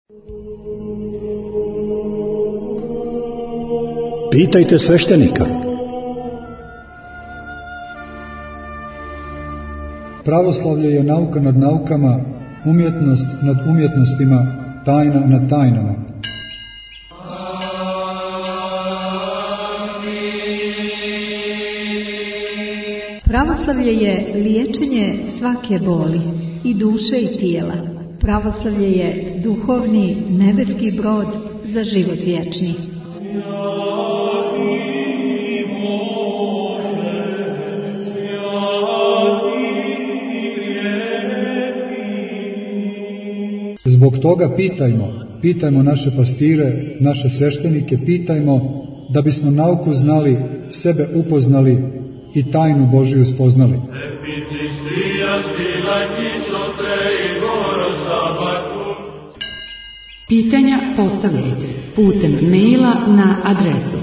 Pitajte sveštenika. Pravoslavlje je nauka nad naukama, umjetnost nad umjetnostima, tajna nad tajnama. Pravoslavlje je liječenje svake boli, i duše i tijela. Pravoslavlje je duhovni nebeski brod za život vječni. Zbog toga pitajmo naše pastire, naše sveštenike, pitajmo da bismo nauku znali, sebe upoznali i tajnu Božiju spoznali. Pitanja postavljajte putem maila na adresu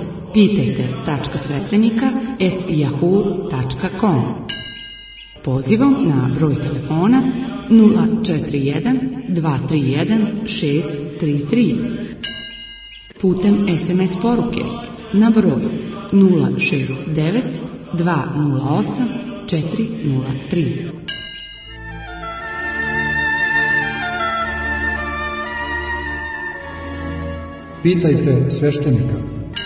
pitajte.sveštenika@yahoo.com. Pozivom na broj telefona 041 231 633. Putem SMS poruke na broj 069 208 403. Pitajte sveštenika.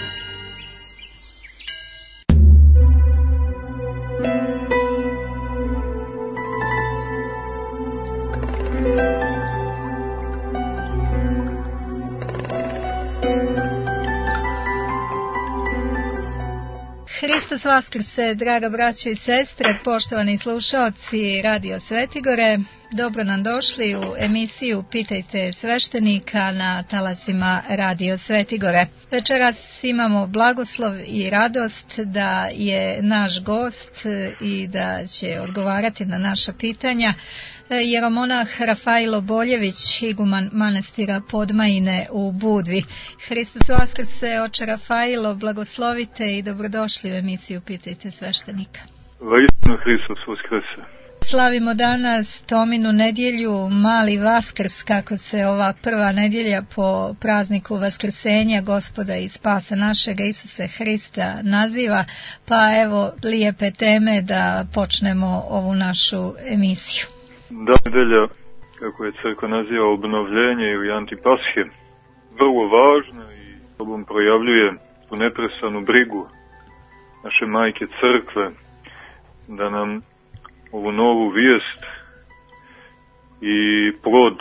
Hristos vaskrse, draga braćo i sestre, poštovani slušaoci Radio Svetigore, dobro nam došli u emisiju Pitajte sveštenika na talasima Radio Svetigore. Večeras imamo blagoslov i radost da je naš gost i da će odgovarati na naša pitanja jeromonah Rafailo Boljević, iguman manastira Podmajine u Budvi. Hristos vaskrse, oče Rafailo, blagoslovite i dobrodošli u emisiju Pitajte sveštenika. Vaistinu Hristos vaskrse. Slavimo danas Tominu nedjelju, mali Vaskrs, kako se ova prva nedjelja po prazniku Vaskrsenja Gospoda i Spasa našega Isuse Hrista naziva, pa evo lijepe teme da počnemo ovu našu emisiju. Da, nedelja, kako je crkva naziva, obnovljenje ili antipashe, vrlo važna i sobom projavljuje tu neprestanu brigu naše majke crkve da nam ovu novu vijest i plod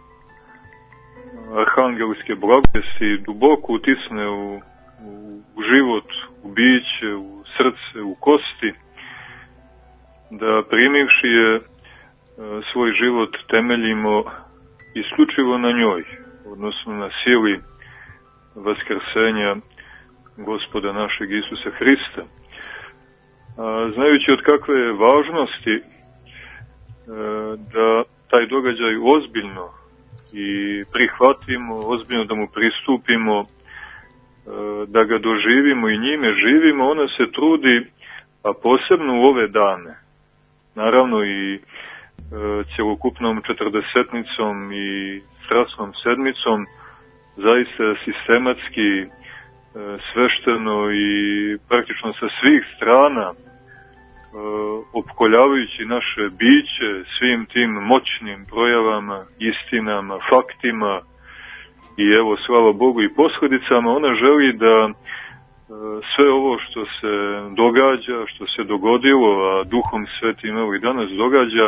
arhangelske blagodati duboko utisne u život, u biće, u srce, u kosti, da primivši je svoj život temeljimo isključivo na njoj, odnosno na sili vaskrsenja Gospoda našeg Isusa Hrista. Znajući od kakve je važnosti da taj događaj ozbiljno i prihvatimo, ozbiljno da mu pristupimo, da ga doživimo i njime živimo, ona se trudi, a posebno u ove dane, naravno i cjelokupnom četrdesetnicom i strasnom sedmicom, zaista sistematski, svešteno i praktično sa svih strana, opkoljavajući naše biće svim tim moćnim projavama, istinama, faktima i evo, slava Bogu i poshodicama, ona želi da sve ovo što se događa, što se dogodilo, a Duhom Svetim evo i danas događa,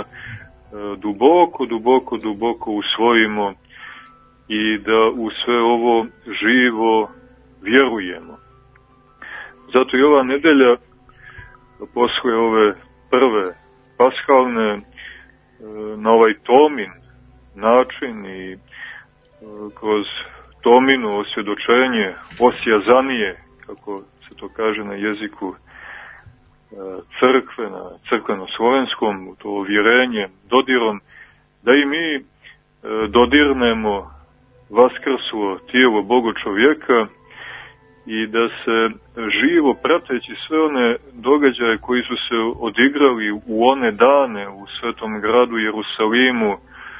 duboko usvojimo i da u sve ovo živo vjerujemo. Zato i ova nedelja, posle ove prve paskalne, na ovaj Tomin način i kroz Tominu osvjedočenje, osjazanije, kako se to kaže na jeziku crkve, na crkveno-slovenskom, to uvjerenje, dodirom, da i mi dodirnemo vaskrslo tijelo Boga čovjeka i da se živo prateći sve one događaje koji su se odigrali u one dane u Svetom gradu Jerusalimu,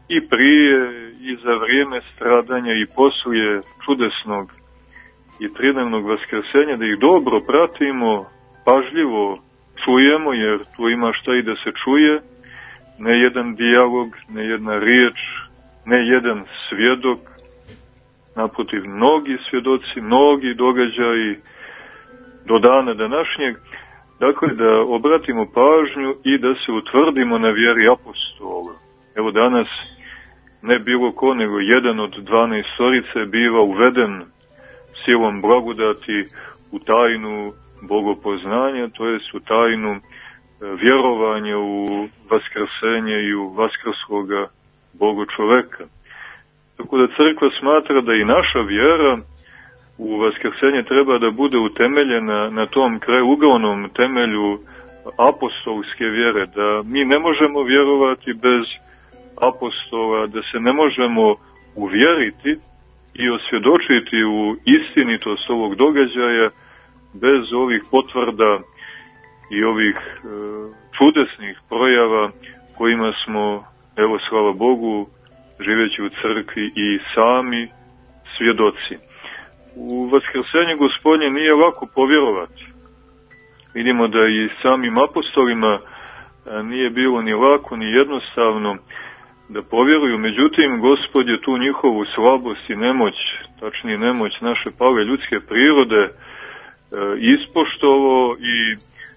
i prije i za vrijeme stradanja i poslije čudesnog i tridnevnog vaskrsenja, da ih dobro pratimo, pažljivo čujemo, jer tu ima šta i da se čuje, ne jedan dijalog, ne jedna riječ, ne jedan svjedok, naprotiv mnogi svjedoci, mnogi događaji do dana današnjeg. Dakle, da obratimo pažnju i da se utvrdimo na vjeri apostola. Evo danas ne bilo ko, nego jedan od 12 biva uveden silom blagodati u tajnu bogopoznanja, to jest u tajnu vjerovanja u vaskrsenje i u vaskrsloga Bogočoveka. Tako da crkva smatra da i naša vjera u vaskrsenje treba da bude utemeljena na tom krajeuglavnom temelju apostolske vjere, da mi ne možemo vjerovati bez apostola, da se ne možemo uvjeriti i osvjedočiti u istinitost ovog događaja bez ovih potvrda i ovih čudesnih projava kojima smo, evo slava Bogu, živeći u crkvi i sami svjedoci. U vaskrsenje Gospodnje nije lako povjerovati. Vidimo da i samim apostolima nije bilo ni lako ni jednostavno da povjeruju, međutim Gospod je tu njihovu slabost i nemoć, tačnije nemoć naše pale ljudske prirode, ispoštovao i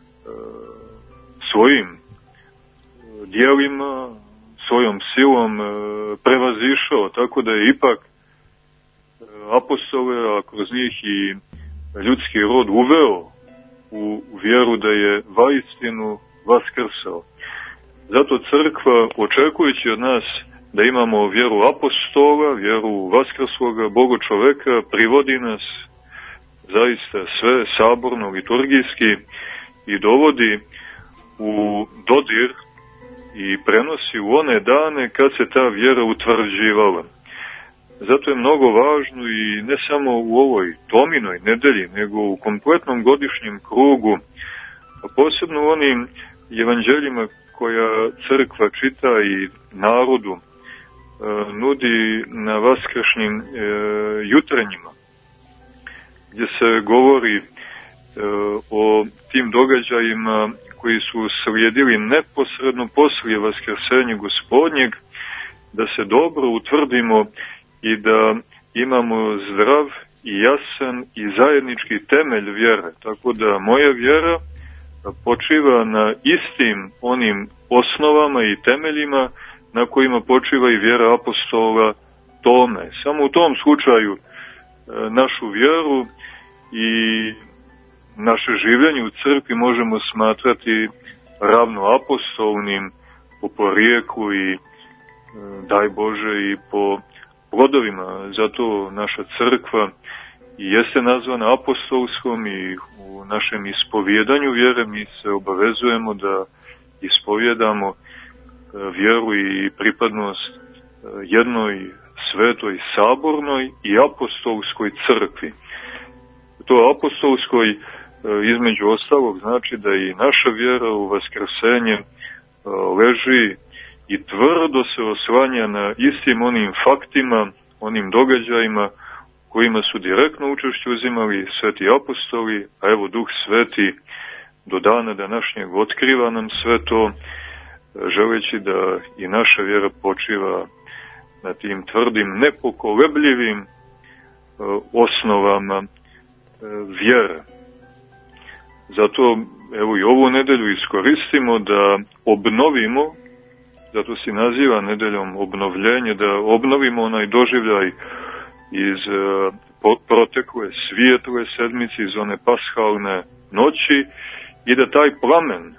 svojim djelima, svojom silom prevazišao, tako da je ipak apostole, a kroz njih i ljudski rod uveo u vjeru da je vaistinu vaskrsao. Zato crkva, očekujući od nas da imamo vjeru apostola, vjeru vaskrsloga Bogočoveka, privodi nas zaista sve saborno, liturgijski i dovodi u dodir i prenosi u one dane kad se ta vjera utvrđivala. Zato je mnogo važno i ne samo u ovoj Tominoj nedelji, nego u kompletnom godišnjem krugu, a posebno u onim evanđeljima koja crkva čita i narodu nudi na vaskršnjim jutrenjima, gdje se govori o tim događajima koji su slijedili neposredno poslije vaskrsenja Gospodnjeg, da se dobro utvrdimo i da imamo zdrav i jasan i zajednički temelj vjere. Tako da moja vjera počiva na istim onim osnovama i temeljima na kojima počiva i vjera apostola Tome. Samo u tom slučaju našu vjeru i naše življenje u crkvi možemo smatrati ravno apostolnim po porijeklu i daj Bože i po plodovima. Zato naša crkva i jeste nazvana apostolskom i u našem ispovjedanju vjere mi se obavezujemo da ispovjedamo vjeru i pripadnost jednoj svetoj sabornoj i apostolskoj crkvi. To apostolskoj između ostalog znači da i naša vjera u vaskrsenje leži i tvrdo se oslanja na istim onim faktima, onim događajima kojima su direktno učešće uzimali sveti apostoli, a evo Duh Sveti do dana današnjeg otkriva nam sve to, želeći da i naša vjera počiva na tim tvrdim, nepokolebljivim osnovama vjere. Zato evo i ovu nedelju iskoristimo da obnovimo, zato se naziva nedeljom obnovljenje, da obnovimo onaj doživljaj iz protekle svijetle sedmice, iz one pashalne noći i da taj plamen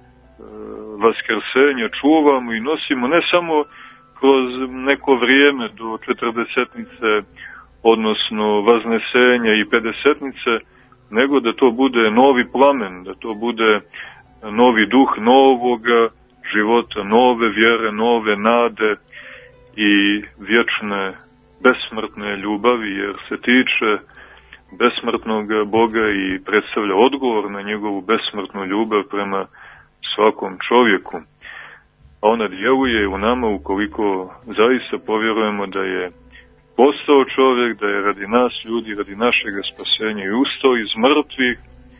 vaskrsenja čuvamo i nosimo ne samo kroz neko vrijeme do 40-nice, odnosno vaznesenja i 50-nice, nego da to bude novi plamen, da to bude novi duh novoga života, nove vjere, nove nade i vječne besmrtne ljubavi, jer se tiče besmrtnog Boga i predstavlja odgovor na njegovu besmrtnu ljubav prema svakom čovjeku. a ona djeluje u nama ukoliko zaista povjerujemo da je postao čovjek, da je radi nas ljudi, radi našeg spasenja i ustao iz mrtvih,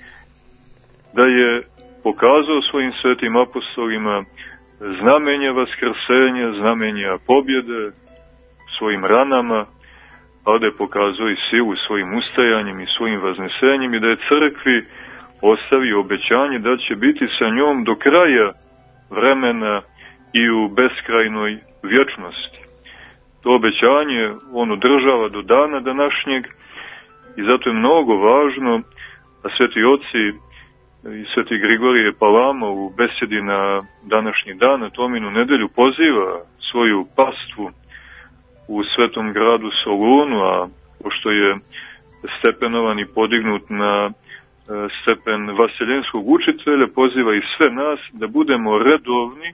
da je pokazao svojim svetim apostolima znamenja vaskrsenja, znamenja pobjede svojim ranama, a da je pokazao i silu svojim ustajanjem i svojim vaznesenjem i da je crkvi ostavio obećanje da će biti sa njom do kraja vremena i u beskrajnoj vječnosti. To obećanje on održava do dana današnjeg i zato je mnogo važno, a sveti oci i sveti Grigorije Palama u besedi na današnji dan, na Tominu nedelju, poziva svoju pastvu u svetom gradu Solunu, a pošto je stepenovan i podignut na stepen vaseljenskog učitelja, poziva i sve nas da budemo redovni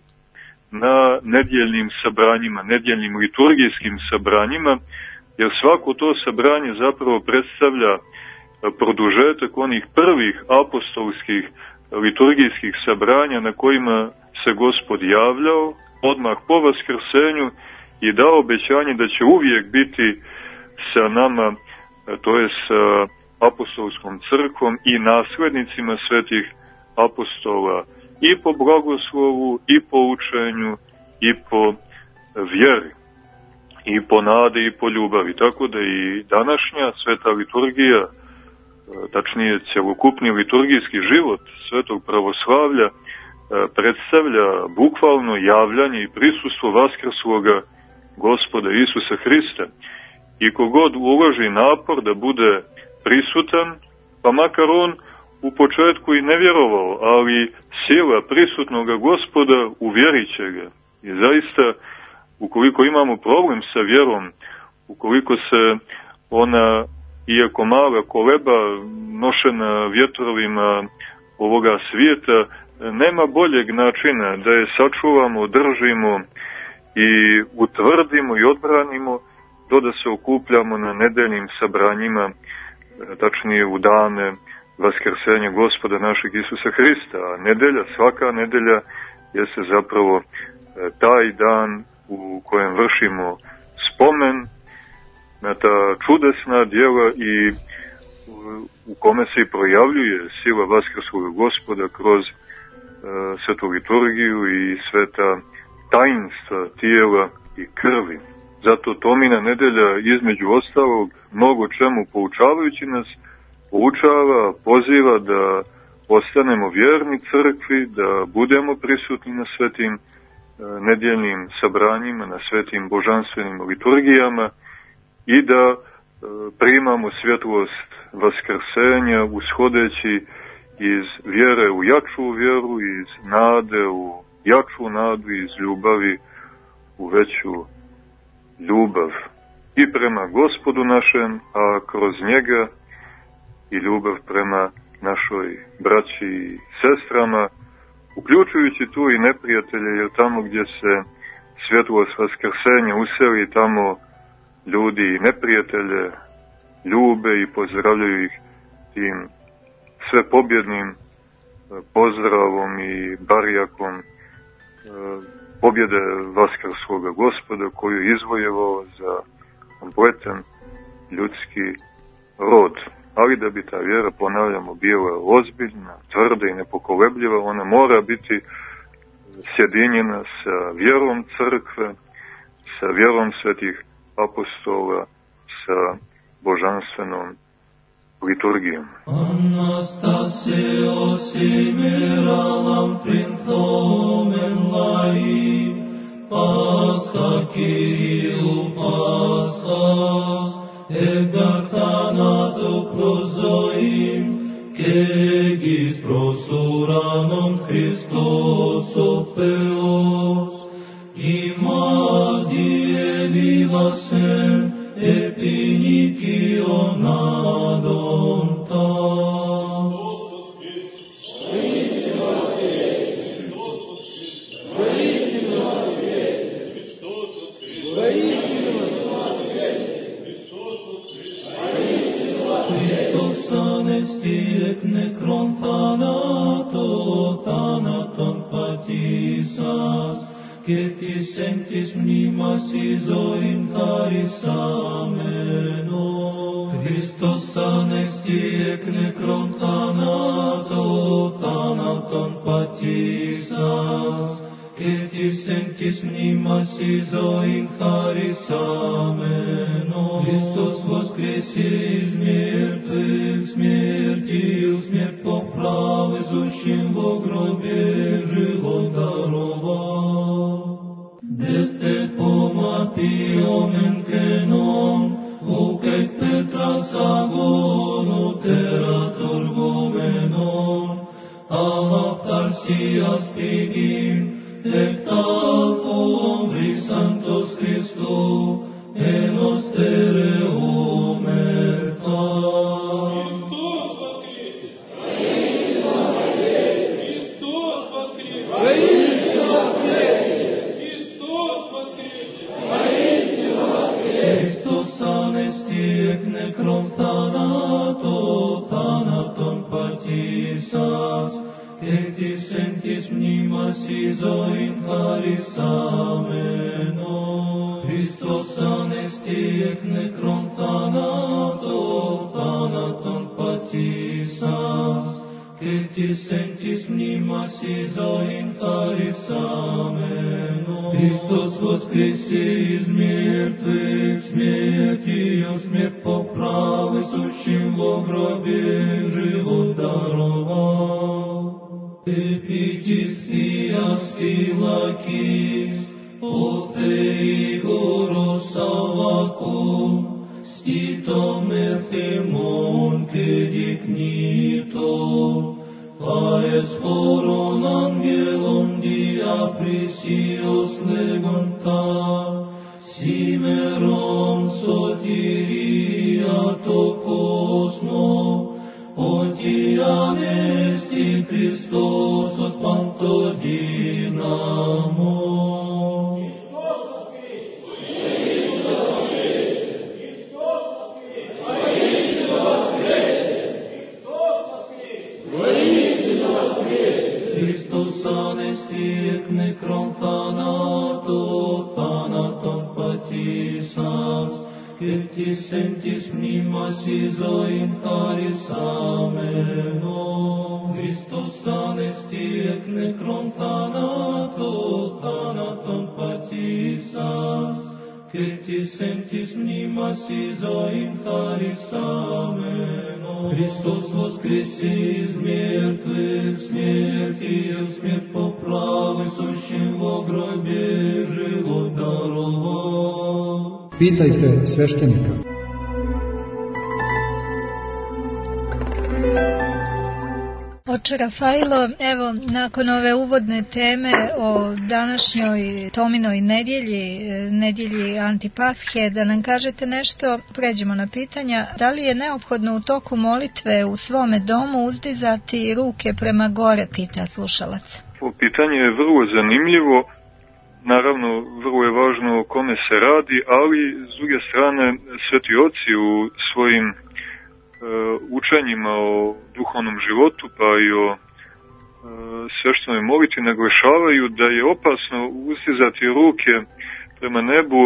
na nedjeljnim sabranjima, nedjeljnim liturgijskim sabranjima, jer svako to sabranje zapravo predstavlja produžetak onih prvih apostolskih liturgijskih sabranja na kojima se Gospod javljao odmah po vaskrsenju i dao obećanje da će uvijek biti sa nama, to je sa apostolskom crkvom i naslednicima svetih apostola, i po blagoslovu, i po učenju, i po vjeri, i po nade, i po ljubavi. Tako da i današnja sveta liturgija, tačnije cjelokupni liturgijski život svetog pravoslavlja, predstavlja bukvalno javljanje i prisustvo vaskrsloga Gospoda Isusa Hrista. I kogod uloži napor da bude prisutan, pa makar on u početku i ne vjerovao, ali sila prisutnoga Gospoda uvjerit će ga. I zaista, ukoliko imamo problem sa vjerom, ukoliko se ona, iako mala koleba, nošena vjetrovima ovoga svijeta, nema boljeg načina da je sačuvamo, održimo i utvrdimo i odbranimo, do da se okupljamo na nedeljnim sabranjima, tačnije u dane vaskrsenja Gospoda našeg Isusa Hrista. A nedelja, svaka nedelja, jeste zapravo taj dan u kojem vršimo spomen na ta čudesna djela i u kome se i projavljuje sila vaskrslog Gospoda kroz svetu liturgiju i sveta tajnstva tijela i krvi. Zato Tomina nedelja, između ostalog, mnogo čemu poučavajući nas, poučava, poziva da ostanemo vjerni crkvi, da budemo prisutni na svetim nedjeljnim sabranjima, na svetim božanstvenim liturgijama i da primamo svjetlost vaskrsenja ushodeći iz vjere u jaču vjeru, iz nade u jaču nadu, iz ljubavi u veću ljubav i prema Gospodu našem, a kroz njega i ljubav prema našoj braći i sestrama, uključujući tu i neprijatelje, jer tamo gdje se svjetlost vaskrsenja useli, tamo ljudi i neprijatelje ljube i pozdravljaju ih tim sve pobjednim pozdravom i barjakom pobjede vaskrskoga Gospoda koju je izvojevao za kompletan ljudski rod. Ali da bi ta vjera, ponavljamo, bila ozbiljna, tvrda i nepokolebljiva, ona mora biti sjedinjena sa vjerom crkve, sa vjerom svetih apostola, sa božanstvenom liturgijom. Anastasio simeralam printomen lai, Pascha Kyriou Pascha, Egacthanato prozoim, Kegis prosuranum Christos Theos, imas die vivasem, epinikion adontas. Christos anesti ek necron thanato, thanaton patisas, patisas, et sentis mnimas isoin charis amenos. Hristos воскресе из мертвых, смертью смерть поправ, изущим во гробе живот даровал. Defte pomapiomen kenon, ucec Petra sagon, uterator gomenon, alaptarsias pigim, ectafo ombris sanctos Christo, enos tereo mertas. Христос воскресе! Воистину воскресе! Христос воскресе! Воистину воскресе! Христос анести ек некрон thanaton patisas, ectis sentis mnimas isoin charis amenos. Christos anesti ec necron thanaton patisas, ectis sentis mnimas isoin charis amenos. Christos воскресе из мертвых, смертью смерть поправ, изущим во гробе живот даровал. Epitис ias philakis, othei goros avacum, stitom ethemon cedignito, faes horon angelum dia precios legonta, simeron sotiria to cosmo, otianesti Christos os panto dinamo. Christos anesti ec necron thanaton patisas, ectis sentis mnimas isoin charis amenos. Christos anesti ec necron thanaton patisas, ectis sentis mnimas isoin charis amenos. Христос воскресе из мертвых, смертью смерть поправ, изущим во гробе живот даровал. Pitajte sveštenika. Oče Rafailo, evo, nakon ove uvodne teme o današnjoj Tominoj nedjelji Antipashe, da nam kažete nešto, pređemo na pitanja. Da li je neophodno u toku molitve u svome domu uzdizati ruke prema gore, pita slušalac. Ovo pitanje je vrlo zanimljivo. Naravno, vrlo je važno o kome se radi, ali s druge strane, sveti oci u svojim učenjima o duhovnom životu pa i o sveštenoj molitvi naglašavaju da je opasno uzdizati ruke prema nebu,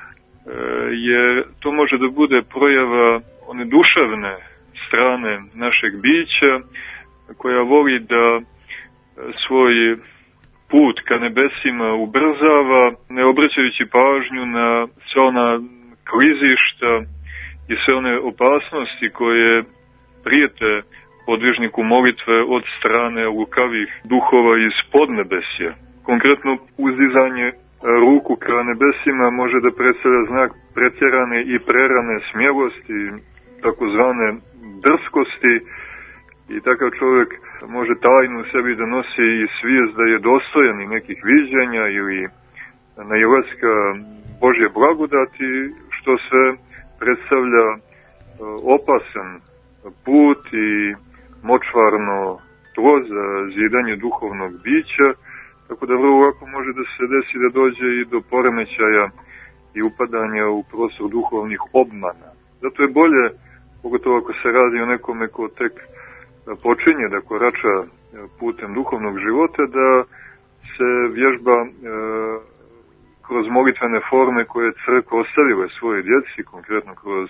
jer to može da bude projava one duševne strane našeg bića koja voli da svoj put ka nebesima ubrzava, ne obraćajući pažnju na sve ona klizišta i sve one opasnosti koje prijete podvižniku molitve od strane lukavih duhova iz podnebesja. Konkretno, uzdizanje ruku ka nebesima može da predstavlja znak pretjerane i prerane smjelosti, takozvane drskosti, i takav čovjek može tajno u sebi da nosi i svijest da je dostojan i nekih viđenja ili nailaska Božje blagodati, što sve predstavlja opasan put i močvarno tlo za zidanje duhovnog bića, tako da vrlo lako može da se desi da dođe i do poremećaja i upadanja u prostor duhovnih obmana. Zato je bolje, pogotovo ako se radi o nekome ko tek počinje da korača putem duhovnog života, da se vježba kroz molitvene forme koje je crkva ostavila svoje djeci, konkretno kroz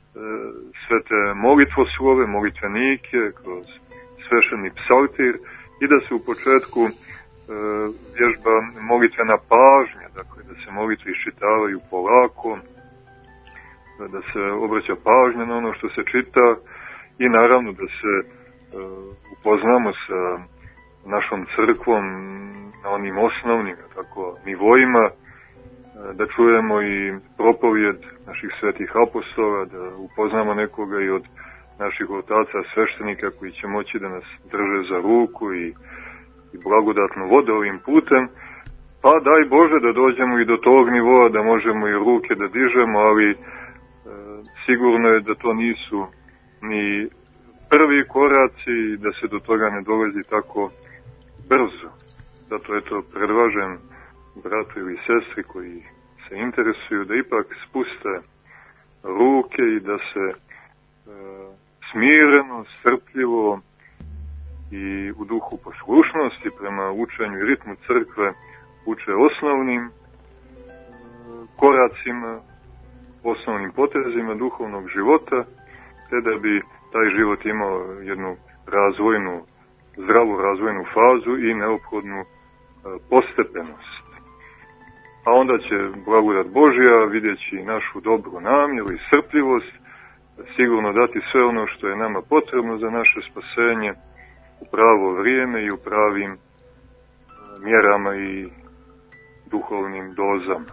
svete molitvoslove, molitvenike, kroz svešeni psaltir i da se u početku vježba molitvena pažnja, dakle da se molitve iščitavaju polako, da se obraća pažnja na ono što se čita i naravno da se upoznamo sa našom crkvom na onim osnovnim tako, nivoima, da čujemo i propovijed naših svetih apostola, da upoznamo nekoga i od naših otaca sveštenika koji će moći da nas drže za ruku i blagodatno vode ovim putem, pa daj Bože da dođemo i do tog nivoa, da možemo i ruke da dižemo, ali sigurno je da to nisu ni prvi koraci, da se do toga ne dolazi tako brzo. Zato eto predlažem bratu ili sestri koji se interesuju da ipak spuste ruke i da se smireno, strpljivo i u duhu poslušnosti prema učenju i ritmu crkve uče osnovnim koracima, osnovnim potezima duhovnog života, te da bi taj život imao jednu razvojnu, zdravu razvojnu fazu i neophodnu postepenost. A onda će blagodat Božja, vidjeći našu dobru namjeru i strpljivost, sigurno dati sve ono što je nama potrebno za naše spasenje u pravo vrijeme i u pravim mjerama i duhovnim dozama.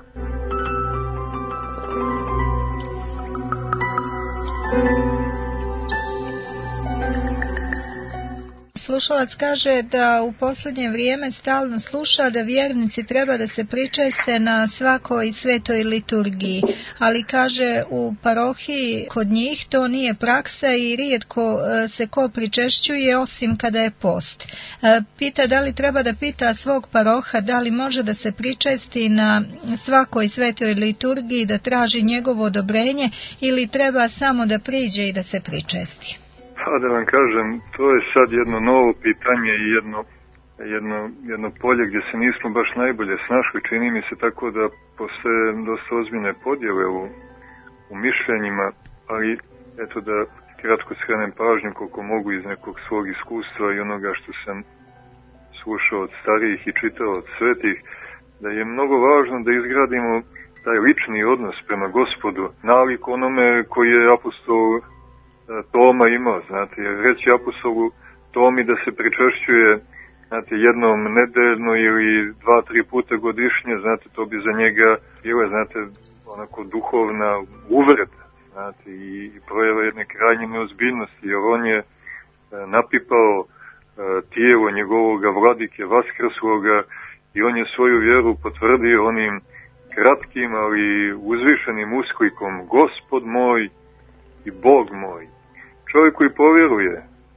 Slušalac kaže da u posljednje vrijeme stalno sluša da vjernici treba da se pričeste na svakoj svetoj liturgiji, ali kaže u parohiji kod njih to nije praksa i rijetko se ko pričešćuje osim kada je post. Pita da li treba da pita svog paroha da li može da se pričesti na svakoj svetoj liturgiji, da traži njegovo odobrenje ili treba samo da priđe i da se pričesti. Pa da vam kažem, to je sad jedno novo pitanje i jedno polje gdje se nismo baš najbolje snašli. Čini mi se tako da postoje dosta ozbiljne podjele u mišljenjima, ali eto da kratko skrenem pažnju koliko mogu iz nekog svog iskustva i onoga što sam slušao od starijih i čitao od svetih, da je mnogo važno da izgradimo taj lični odnos prema Gospodu, nalik onome koji je apostol Toma imao, znate, jer reći apostolu Tomi da se pričešćuje, znate, jednom nedeljno ili 2-3 puta godišnje, znate, to bi za njega bila, znate, onako duhovna uvreda, znate, i projava jedne krajnje neozbiljnosti, jer on je napipao tijelo njegovoga vladike vaskrsloga i on je svoju vjeru potvrdio onim kratkim, ali uzvišenim usklikom Gospod moj i Bog moj. Čovjek koji povjeruje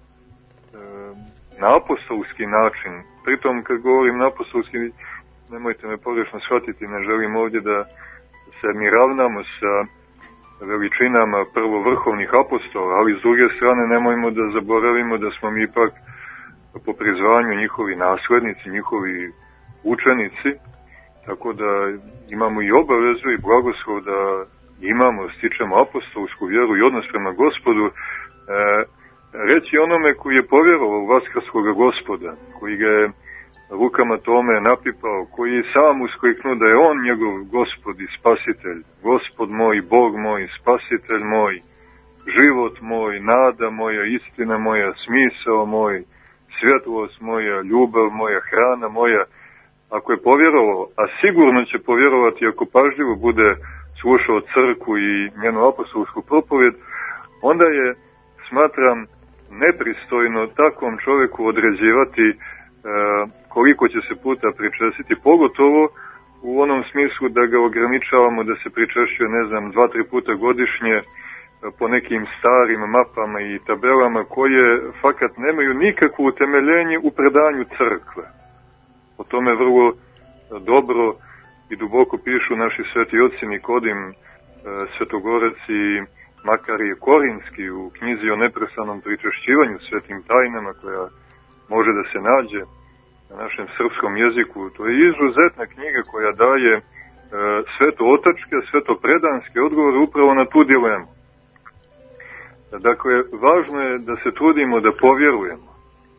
na apostolski način, pritom kad govorim na apostolski, nemojte me pogrešno shvatiti, ne želim ovdje da se mi ravnamo sa veličinama prvovrhovnih apostola, ali s druge strane nemojmo da zaboravimo da smo mi ipak po prizvanju njihovi naslednici, njihovi učenici, tako da imamo i obavezu i blagoslov da imamo, stičemo apostolsku vjeru i odnos prema Gospodu, reći onome koji je povjerovao u vaskrskoga Gospoda, koji ga je rukama tome napipao, koji je sam uskliknuo da je on njegov Gospod i spasitelj, Gospod moj, Bog moj, spasitelj moj, život moj, nada moja, istina moja, smisao moj, svjetlost moja, ljubav moja, hrana moja. Ako je povjerovao, a sigurno će povjerovati ako pažljivo bude slušao crkvu i njenu apostolsku propovjed, onda je, smatram, nepristojno takvom čovjeku određivati koliko će se puta pričestiti, pogotovo u onom smislu da ga ograničavamo da se pričešćuje, 2-3 puta godišnje po nekim starim mapama i tabelama koje fakat nemaju nikakvo utemeljenje u predanju crkve. O tome vrlo dobro i duboko pišu naši sveti oci Nikodim, Svetogorec i Makarije Korinski u knjizi o neprestanom pričešćivanju svetim tajnama koja može da se nađe na našem srpskom jeziku. To je izuzetna knjiga koja daje sveto-otačke, sveto-predanske odgovore upravo na tu dilemu. Dakle, važno je da se trudimo da povjerujemo.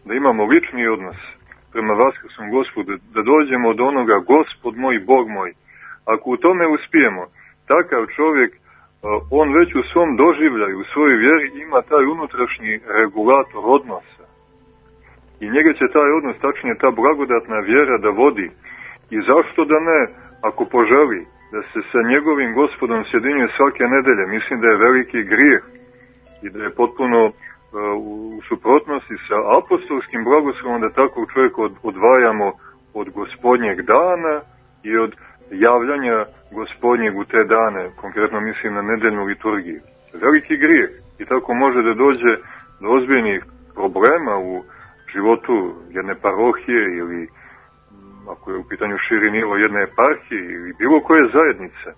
da imamo lični odnos prema vaskrsnom Gospodu, da dođemo do onoga Gospod moj, Bog moj. Ako u tome uspijemo, takav čovjek, on već u svom doživljaju, u svojoj vjeri ima taj unutrašnji regulator odnosa. I njega će taj odnos, tačnije ta blagodatna vjera da vodi. I zašto da ne, ako poželi, da se sa njegovim Gospodom sjedinjuje svake nedelje. Mislim da je veliki grijeh i da je potpuno u suprotnosti sa apostolskim blagoslovom da takvog čovjeka odvajamo od Gospodnjeg dana i od javljanja Gospodnjeg u te dane, konkretno mislim na nedeljnu liturgiju. Veliki grijeh i tako može da dođe do ozbiljnih problema u životu jedne parohije ili ako je u pitanju širi nivo jedne eparhije ili bilo koje zajednice.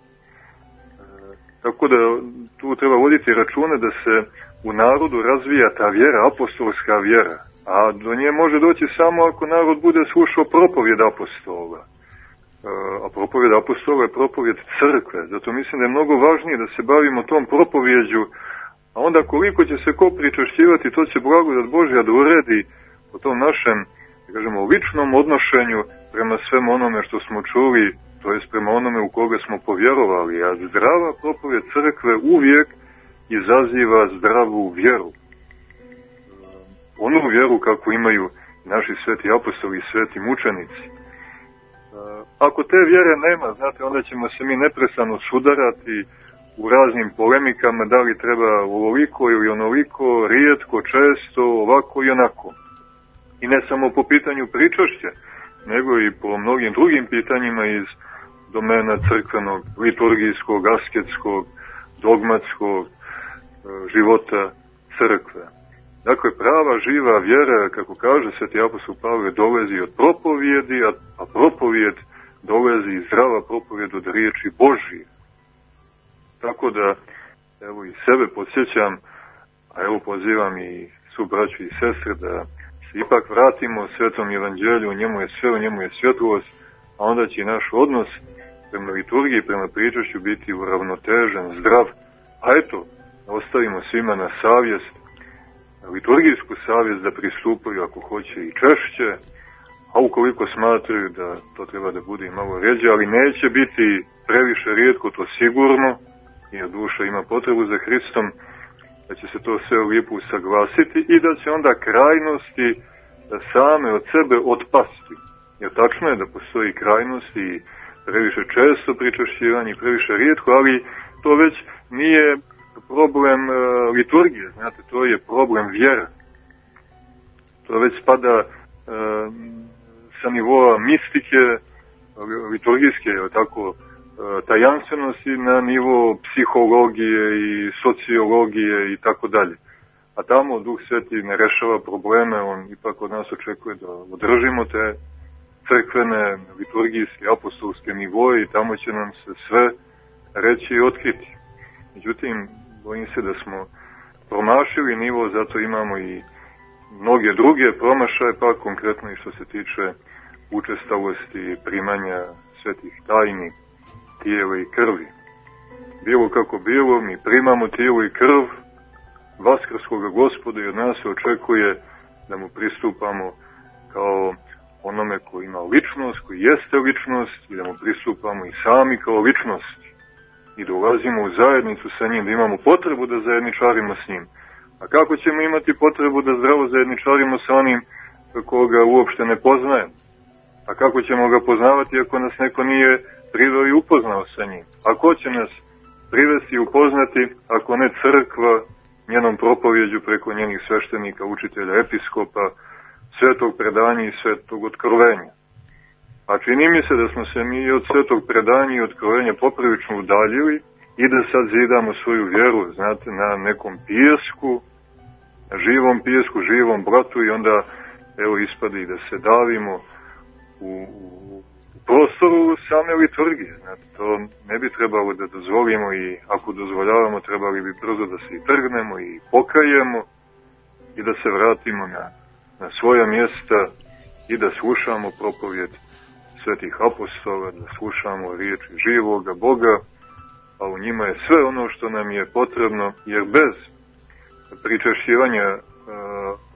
Tako da tu treba voditi račune da se u narodu razvija ta vjera, apostolska vjera, a do nje može doći samo ako narod bude slušao propovjed apostola. A propovjed apostola je propovjed crkve, zato mislim da je mnogo važnije da se bavimo tom propovjeđu, a onda koliko će se ko pričešćivati, to će blagodat Božja da uredi o tom našem, da kažemo, ličnom odnošenju prema svemu onome što smo čuli, to jest prema onome u koga smo povjerovali, a zdrava propovjed crkve uvijek izaziva zdravu vjeru. Onu vjeru kako imaju naši sveti apostoli i sveti mučenici. Ako te vjere nema, znate, onda ćemo se mi neprestano sudarati u raznim polemikama, da li treba ovoliko ili onoliko, rijetko, često, ovako i onako. I ne samo po pitanju pričašća, nego i po mnogim drugim pitanjima iz domena crkvenog, liturgijskog, asketskog, dogmatskog života crkve. Dakle, prava, živa vjera, kako kaže sveti apostol Pavle, dolazi od propovjedi, a propovjed dolazi, zdrava propovjed od riječi Božije. Tako da, evo i sebe podsjećam, a evo pozivam i svu braću i sestre da se ipak vratimo Svetom Evanđelju, u njemu je sve, u njemu je svjetlost, a onda će naš odnos prema liturgiji, prema pričašću biti uravnotežen, zdrav, a eto, ostavimo svima na savjest, na liturgijsku savjest da pristupaju ako hoće i češće, a ukoliko smatraju da to treba da bude i malo ređe, ali neće biti previše rijetko, to sigurno, jer duša ima potrebu za Hristom, da će se to sve lijepo usaglasiti i da će onda krajnosti same od sebe otpasti. Jer tačno je da postoji krajnosti i previše često pričašćivanje, previše rijetko, ali to već nije problem liturgije, znate, to je problem vjere. To već spada sa nivoa mistike, liturgijske, tako, tajanstvenosti na nivo psihologije i sociologije i tako dalje. A tamo Duh Sveti ne rešava probleme, on ipak od nas očekuje da održimo te crkvene, liturgijske, apostolske nivoje i tamo će nam se sve reći i otkriti. Međutim, bojim se da smo promašili nivo, zato imamo i mnoge druge promašaje, pa konkretno i što se tiče učestalosti primanja svetih tajni, tijela i krvi. Bilo kako bilo, mi primamo tijelo i krv vaskrskoga Gospoda i od nas se očekuje da mu pristupamo kao onome koji ima ličnost, koji jeste ličnost i da mu pristupamo i sami kao ličnost i da ulazimo u zajednicu sa njim, da imamo potrebu da zajedničarimo s njim. A kako ćemo imati potrebu da zdravo zajedničarimo sa onim koga uopšte ne poznajemo? A kako ćemo ga poznavati ako nas neko nije priveo i upoznao sa njim? A ko će nas privesti i upoznati ako ne crkva njenom propovjeđu preko njenih sveštenika, učitelja, episkopa, svetog predanja i svetog otkrovenja? A čini mi se da smo se mi od svetog predanja i otkrovenja poprilično udaljili i da sad zidamo svoju vjeru, znate, na nekom pijesku, na živom pijesku, živom blatu i onda, evo, ispada i da se davimo u prostoru same liturgije. Znate, to ne bi trebalo da dozvolimo i ako dozvoljavamo, trebali bi brzo da se i trgnemo i pokajemo i da se vratimo na svoja mjesta i da slušamo propovjed svetih apostola, da slušamo riječi živoga Boga, a u njima je sve ono što nam je potrebno, jer bez pričešćivanja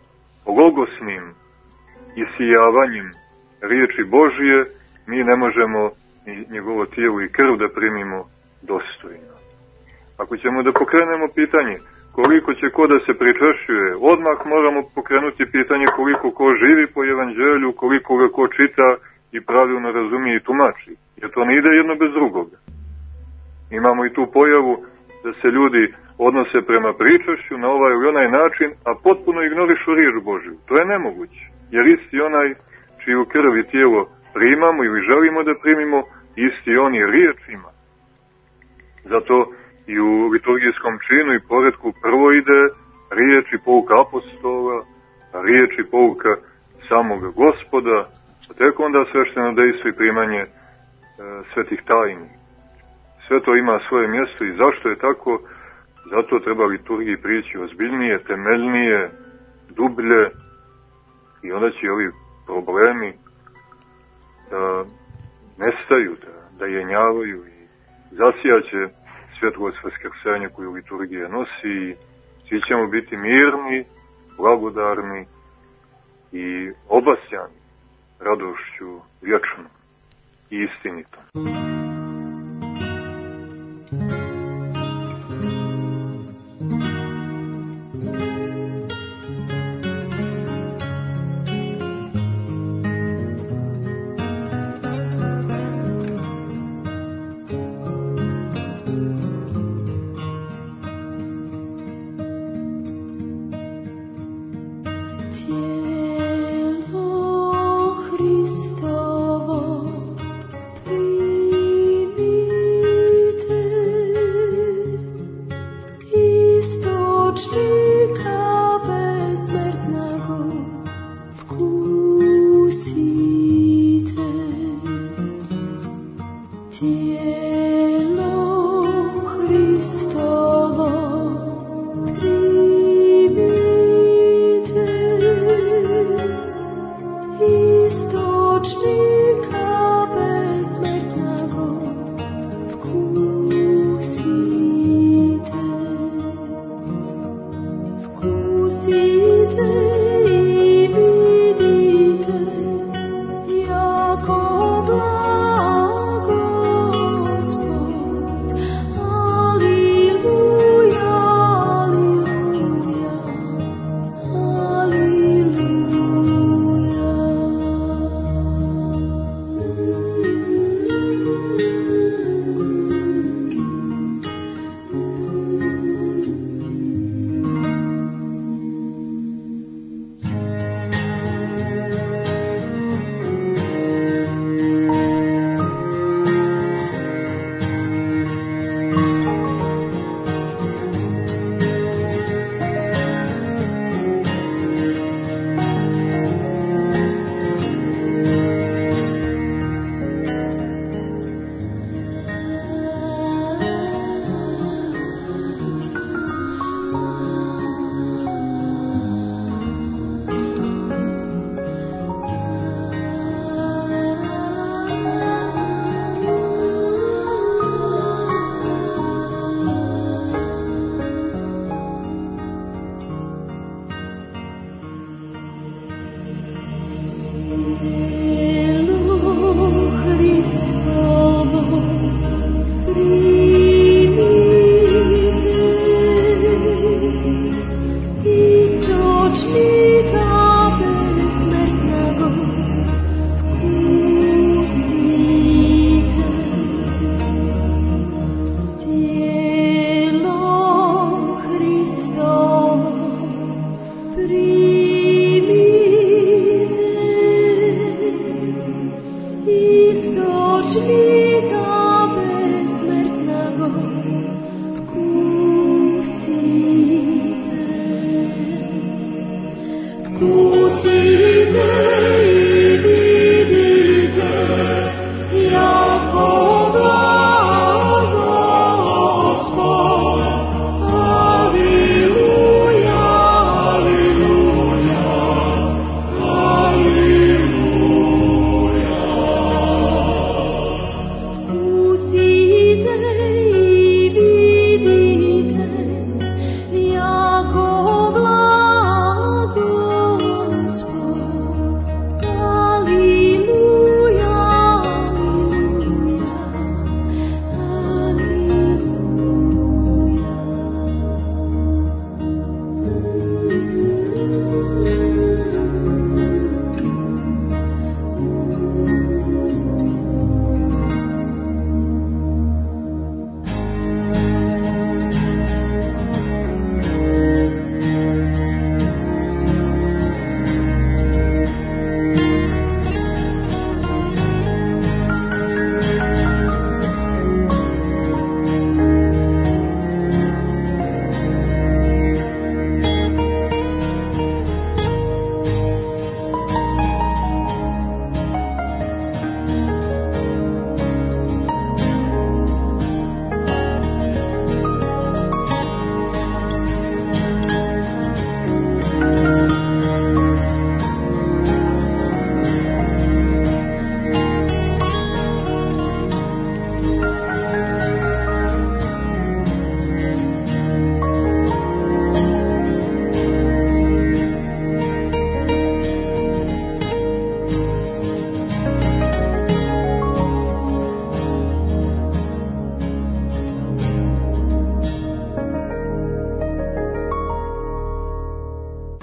golgosnim isijavanjem riječi Božije mi ne možemo ni njegovo tijelo i krv da primimo dostojno. Ako ćemo da pokrenemo pitanje koliko će ko da se pričešćuje, odmah moramo pokrenuti pitanje koliko ko živi po evanđelju, koliko ga ko čita i pravilno razumije i tumači. Jer to ne ide jedno bez drugoga. Imamo i tu pojavu da se ljudi odnose prema pričešću na ovaj ili onaj način, a potpuno ignorišu riječ Božju. To je nemoguće, jer isti onaj čiju krv i tijelo primamo ili želimo da primimo, isti on i riječ ima. Zato i u liturgijskom činu i poretku prvo ide riječ i pouka apostola, riječ i pouka samog Gospoda, a tek onda svešteno dejstvo i primanje svetih tajni. Sve to ima svoje mjesto i zašto je tako? Zato treba liturgiji prići ozbiljnije, temeljnije, dublje i onda će ovi problemi da nestaju, da jenjavaju i zasijaće svjetlost vaskrsenja koju liturgija nosi i svi ćemo biti mirni, blagodarni i obasjani radošću vječnom i istinitom.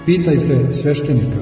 Pitajte sveštenika.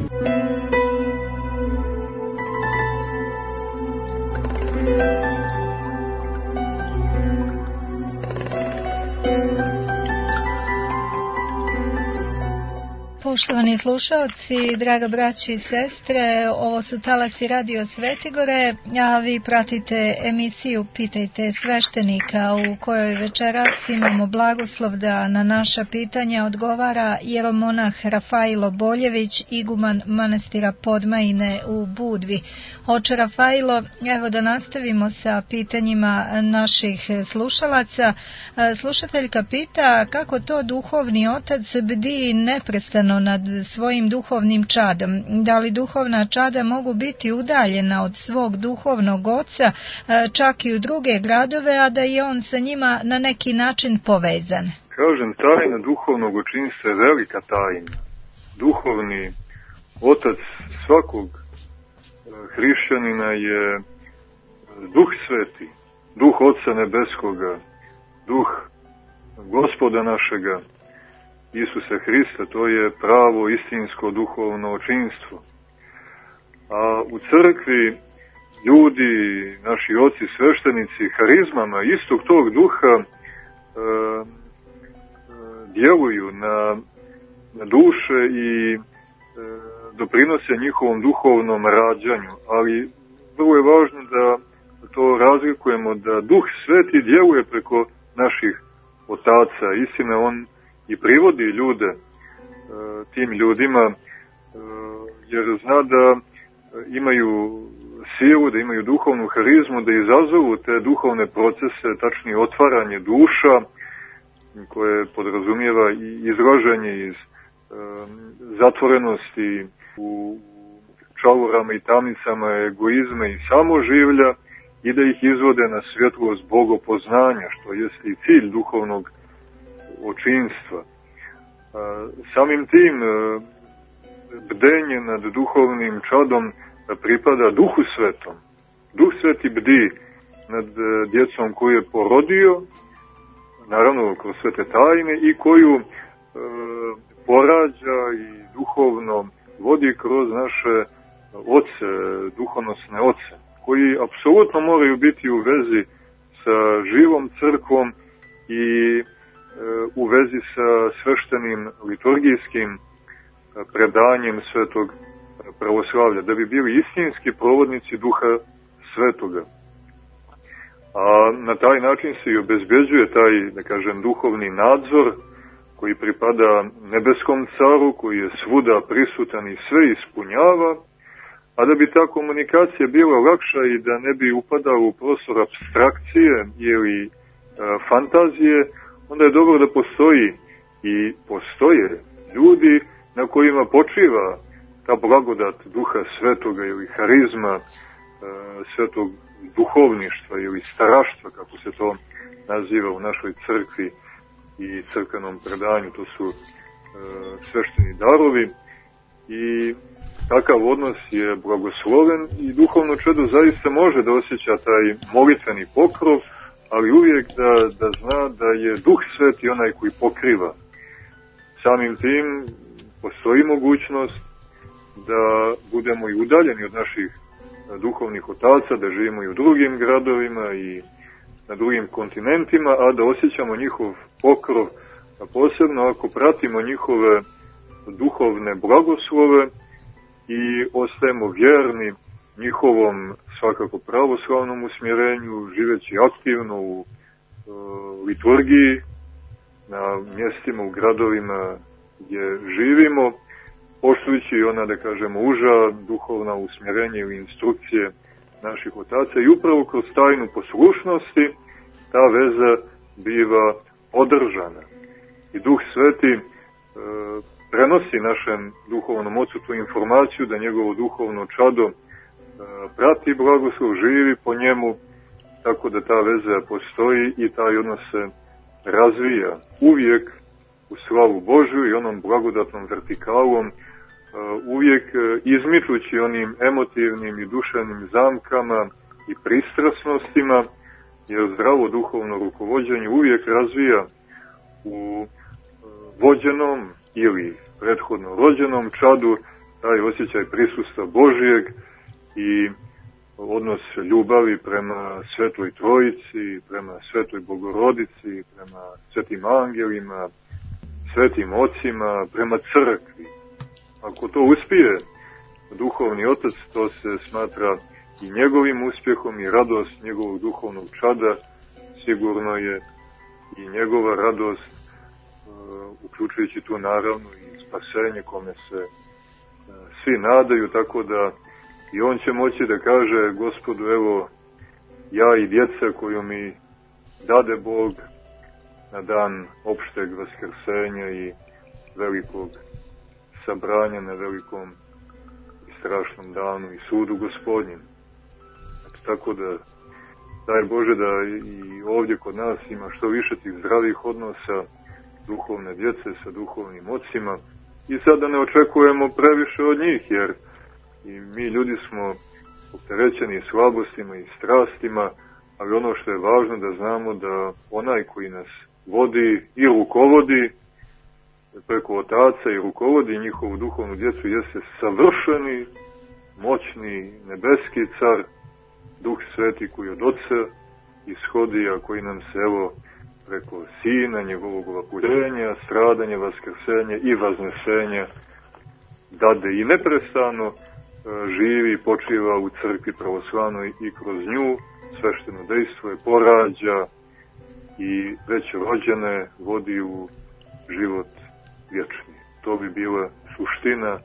Poštovani slušalci, draga braći i sestre, ovo su talasi Radio Svetigore, a vi pratite emisiju Pitajte sveštenika, u kojoj večeras imamo blagoslov da na naša pitanja odgovara jeromonah Rafailo Boljević, iguman manastira Podmajine u Budvi. Oče Rafailo, evo da nastavimo sa pitanjima naših slušalaca. Slušateljka pita kako to duhovni otac bdi neprestano nad svojim duhovnim čadom. Da li duhovna čada mogu biti udaljena od svog duhovnog oca, čak i u druge gradove, a da je on sa njima na neki način povezan? Kažem, tajna duhovnog očinstva je velika tajna. Duhovni otac svakog hrišćanina je Duh Sveti, Duh Oca Nebeskoga, Duh Gospoda našega, Isusa Hrista. To je pravo istinsko duhovno očinstvo. A u crkvi ljudi, naši oci sveštenici, harizmama istog tog duha djeluju na duše i doprinose njihovom duhovnom rađanju, ali vrlo je važno da to razlikujemo, da Duh Sveti djeluje preko naših otaca. Istina, on i privodi ljude tim ljudima, jer zna da imaju silu, da imaju duhovnu harizmu, da izazovu te duhovne procese, tačnije otvaranje duša, koje podrazumijeva i izraženje iz zatvorenosti u čaurama i tamnicama egoizma i samoživlja i da ih izvode na svjetlost bogopoznanja, što jeste i cilj duhovnog očinstva. Samim tim bdenje nad duhovnim čadom pripada Duhu Svetom. Duh Sveti bdi nad djecom koju je porodio, naravno kroz svete tajne, i koju porađa i duhovno vodi kroz naše oce, duhonosne oce, koji apsolutno moraju biti u vezi sa živom crkvom i u vezi sa sveštenim liturgijskim predanjem svetog pravoslavlja, da bi bili istinski provodnici Duha Svetoga. A na taj način se i obezbeđuje taj, da kažem, duhovni nadzor koji pripada nebeskom caru, koji je svuda prisutan i sve ispunjava, a da bi ta komunikacija bila lakša i da ne bi upadala u prostor apstrakcije ili fantazije, onda je dobro da postoji i postoje ljudi na kojima počiva ta blagodat Duha Svetoga ili harizma svetog duhovništva ili staraštva, kako se to naziva u našoj crkvi i crkvenom predanju. To su svešteni darovi i takav odnos je blagosloven i duhovno čedo zaista može da osjeća taj molitveni pokrov, ali uvijek da zna da je Duh Sveti onaj koji pokriva. Samim tim postoji mogućnost da budemo i udaljeni od naših duhovnih otaca, da živimo i u drugim gradovima i na drugim kontinentima, a da osjećamo njihov pokrov, a posebno ako pratimo njihove duhovne blagoslove i ostajemo vjerni njihovom svakako pravoslavnom usmjerenju, živeći aktivno u liturgiji, na mjestima, u gradovima gdje živimo, poštujući ona, da kažemo, uža duhovna usmjerenja ili instrukcije naših otaca, i upravo kroz tajnu poslušnosti ta veza biva održana. I Duh Sveti prenosi našem duhovnom ocu tu informaciju da njegovo duhovno čado prati blagoslov, živi po njemu, tako da ta veza postoji i taj odnos se razvija uvijek u slavu Božju i onom blagodatnom vertikalom, uvijek izmičući onim emotivnim i duševnim zamkama i pristrasnostima, jer zdravo duhovno rukovođenje uvijek razvija u vođenom ili prethodno rođenom čadu, taj osjećaj prisustva Božijeg i odnos ljubavi prema Svetoj Trojici, prema Svetoj Bogorodici, prema svetim angelima, svetim ocima, prema crkvi. Ako to uspije duhovni otac, to se smatra i njegovim uspjehom i radost njegovog duhovnog čada, sigurno je i njegova radost, uključujući tu naravno i spasenje kome se svi nadaju, tako da i on će moći da kaže Gospodu, evo, ja i djeca koju mi dade Bog na dan opšteg vaskrsenja i velikog sabranja na velikom i strašnom danu i sudu Gospodnjem. Tako da, daj Bože da i ovdje kod nas ima što više tih zdravih odnosa duhovne djece sa duhovnim ocima i sad da ne očekujemo previše od njih, jer i mi ljudi smo opterećeni slabostima i strastima, ali ono što je važno da znamo da onaj koji nas vodi i rukovodi preko otaca i rukovodi njihovu duhovnu djecu jeste savršeni, moćni, nebeski car, Duh Sveti koji od Oca ishodi, a koji nam se evo preko Sina, njegovog vapućenja, stradanja, vaskrsenja i vaznesenja dade i neprestano živi i počiva u crkvi pravoslavnoj i kroz nju svešteno dejstvo je porađa i već rođene vodi u život vječni. To bi bila suština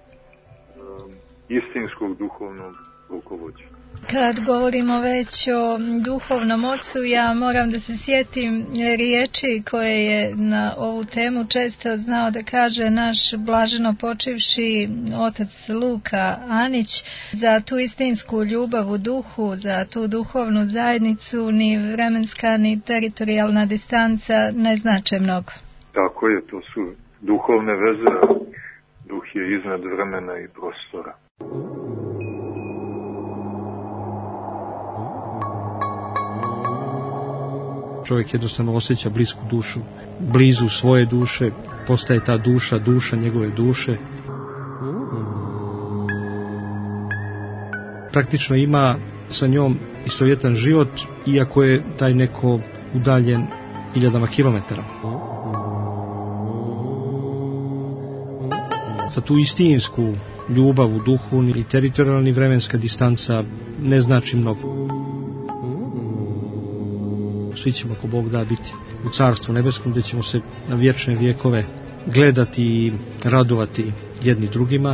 istinskog duhovnog rukovođenja. Kad govorimo već o duhovnom ocu, ja moram da se sjetim riječi koje je na ovu temu često znao da kaže naš blaženo počivši otac Luka Anić. Za tu istinsku ljubav u duhu, za tu duhovnu zajednicu ni vremenska ni teritorijalna distanca ne znače mnogo. Tako je, to su duhovne veze, duh je iznad vremena i prostora. Čovjek jednostavno osjeća blisku dušu, blizu svoje duše, postaje ta duša njegove duše. Praktično ima sa njom istovjetan život, iako je taj neko udaljen hiljadama kilometara. Za tu istinsku ljubav u duhu ni teritorijalna ni vremenska distanca ne znači mnogo. Svi ćemo, ako Bog da, biti u Carstvu nebeskom, gdje ćemo se na vječne vjekove gledati i radovati jedni drugima.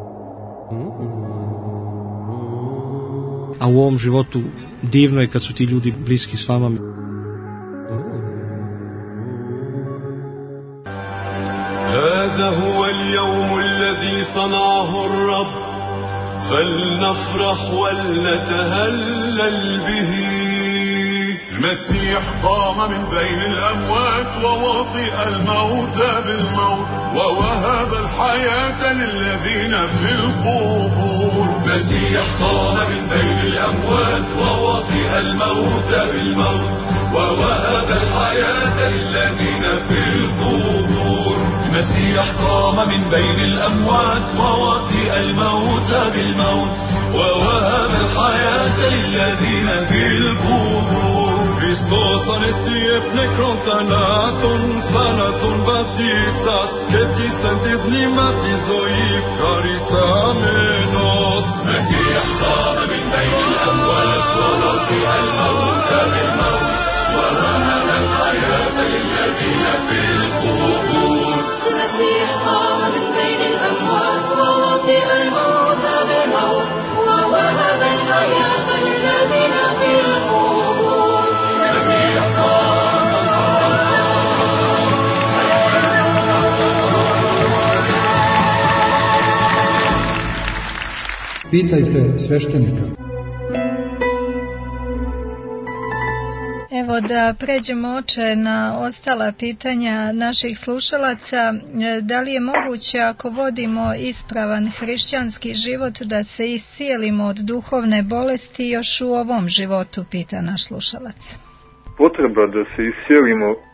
A u ovom životu divno je kad su ti ljudi bliski s vama. هذا هو اليوم الذي صنعه الرب فلنفرح ولنتهلل به. المسيح قام من بين الأموات ووطئ الموت بالموت ووهب الحياة للذين في القبور. المسيح قام من بين الأموات ووطئ الموت بالموت ووهب الحياة للذين في القبور. المسيح قام من بين الأموات ووطئ الموت بالموت ووهب الحياة للذين في القبور. Χριστός ανέστη επνεκρόν θανάτων, θάνατον βαπτίσας και της εν τη μνήμας η ζωή ευχαρισάμενος. Μεσσίας قام من بين الأموات ووطئ الموت بالموت ووهب الحياة للذين في القبور. المسيح قام من بين الأموات ووطئ الموت بالموت ووهب الحياة للذين في القبور. المسيح Pitajte sveštenika. Evo da pređemo, oče, na ostala pitanja naših slušalaca. Da li je moguće, ako vodimo ispravan hrišćanski život, da se iscijelimo od duhovne bolesti još u ovom životu, pita naš slušalac. Potreba da se iscijelimo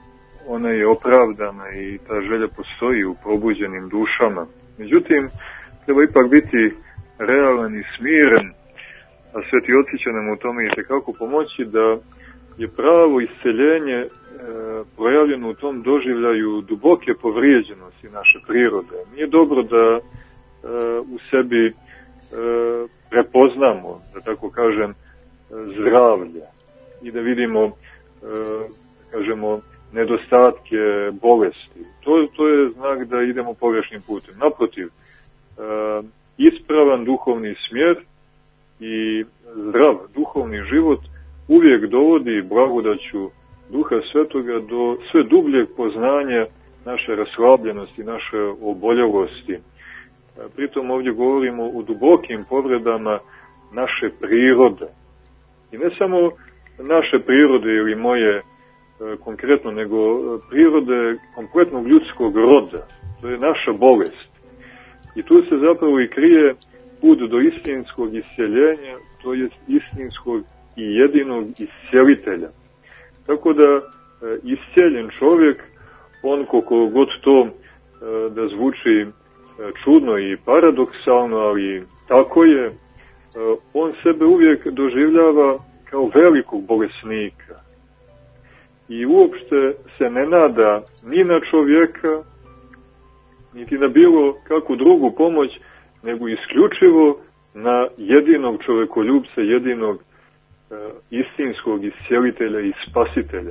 ona je opravdana i ta želja postoji u probuđenim dušama. Međutim, treba ipak biti realan i smiren, a sveti oci će nam u tome i tekako pomoći, da je pravo isceljenje projavljeno u tom doživljaju duboke povrijeđenosti naše prirode. Nije dobro da u sebi prepoznamo, da tako kažem, zdravlje i da vidimo, kažemo, nedostatke, bolesti. To je znak da idemo pogrešnim putem. Naprotiv, ispravan duhovni smjer i zdrav duhovni život uvijek dovodi blagodaću Duha Svetoga do sve dubljeg poznanja naše raslabljenosti, naše oboljelosti. Pritom ovdje govorimo o dubokim povredama naše prirode. I ne samo naše prirode ili moje konkretno, nego prirode kompletnog ljudskog roda. To je naša bolest. I tu se zapravo i krije put do istinskog isceljenja, to je istinskog i jedinog iscelitelja. Tako da isceljen čovjek, on koliko god to da zvuči čudno i paradoksalno, ali tako je, on sebe uvijek doživljava kao velikog bolesnika. I uopšte se ne nada ni na čovjeka, niti na bilo kakvu drugu pomoć, nego isključivo na jedinog čovjekoljubca, jedinog istinskog iscelitelja i spasitelja.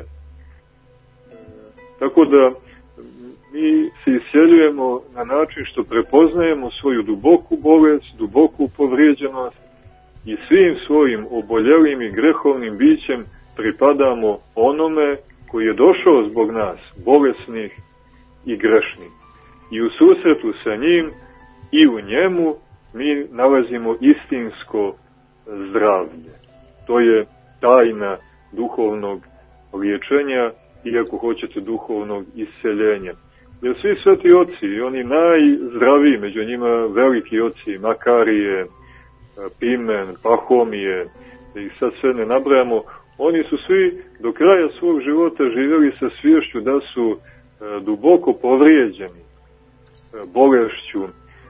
Tako da mi se isceljujemo na način što prepoznajemo svoju duboku bolest, duboku povrijeđenost i svim svojim oboljelim i grehovnim bićem pripadamo onome koji je došao zbog nas, bolesnih i grešnih. I u susretu sa njim i u njemu mi nalazimo istinsko zdravlje. To je tajna duhovnog liječenja i ako hoćete duhovnog isceljenja. Jer svi sveti oci, i oni najzdraviji, među njima veliki oci, Makarije, Pimen, Pahomije, da ih sad sve ne nabrajamo, oni su svi do kraja svog života živjeli sa sviješću da su duboko povrijeđeni bolešću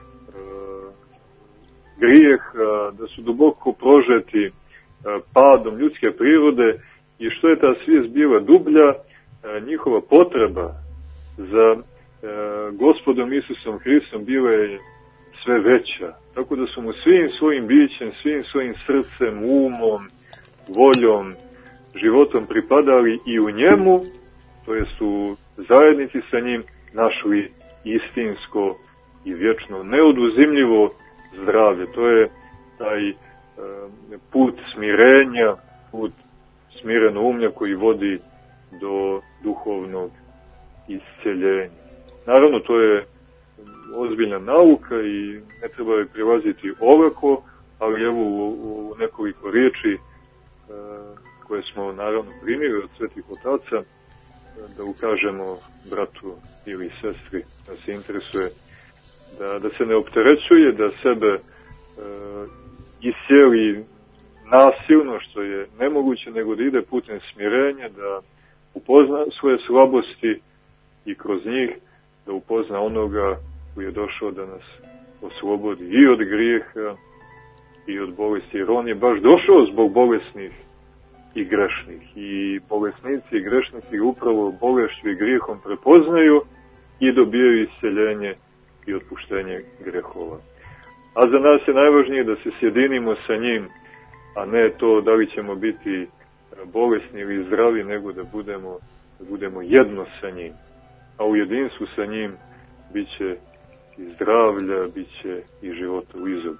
grijeha, da su duboko prožeti padom ljudske prirode i što je ta svijest bila dublja, njihova potreba za Gospodom Isusom Hristom bila je sve veća. Tako da su mu svim svojim bićem, svim svojim srcem, umom, voljom, životom pripadali i u njemu, to jest u zajednici sa njim, našli istinsko i vječno neoduzimljivo zdravlje. To je taj put smirenja, put smirenoumlja koji vodi do duhovnog isceljenja. Naravno, to je ozbiljna nauka i ne treba je prilaziti olako, ali evo u nekoliko riječi koje smo naravno primili od svetih otaca, da ukažemo bratu ili sestri da se interesuje, da se ne opterećuje, da sebe isjeli nasilno, što je nemoguće, nego da ide putem smirenja, da upozna svoje slabosti i kroz njih da upozna onoga koji je došao da nas oslobodi i od grijeha i od bolesti, jer on je baš došao zbog bolesnih i grešnih. I bolesnici i grešnici upravo bolešću i grijehom prepoznaju i dobijaju isceljenje i otpuštenje grehova. A za nas je najvažnije da se sjedinimo sa njim, a ne to da li ćemo biti bolesni ili zdravi, nego da budemo jedno sa njim. A u jedinstvu sa njim bit će i zdravlja, bit će i života u izobilju.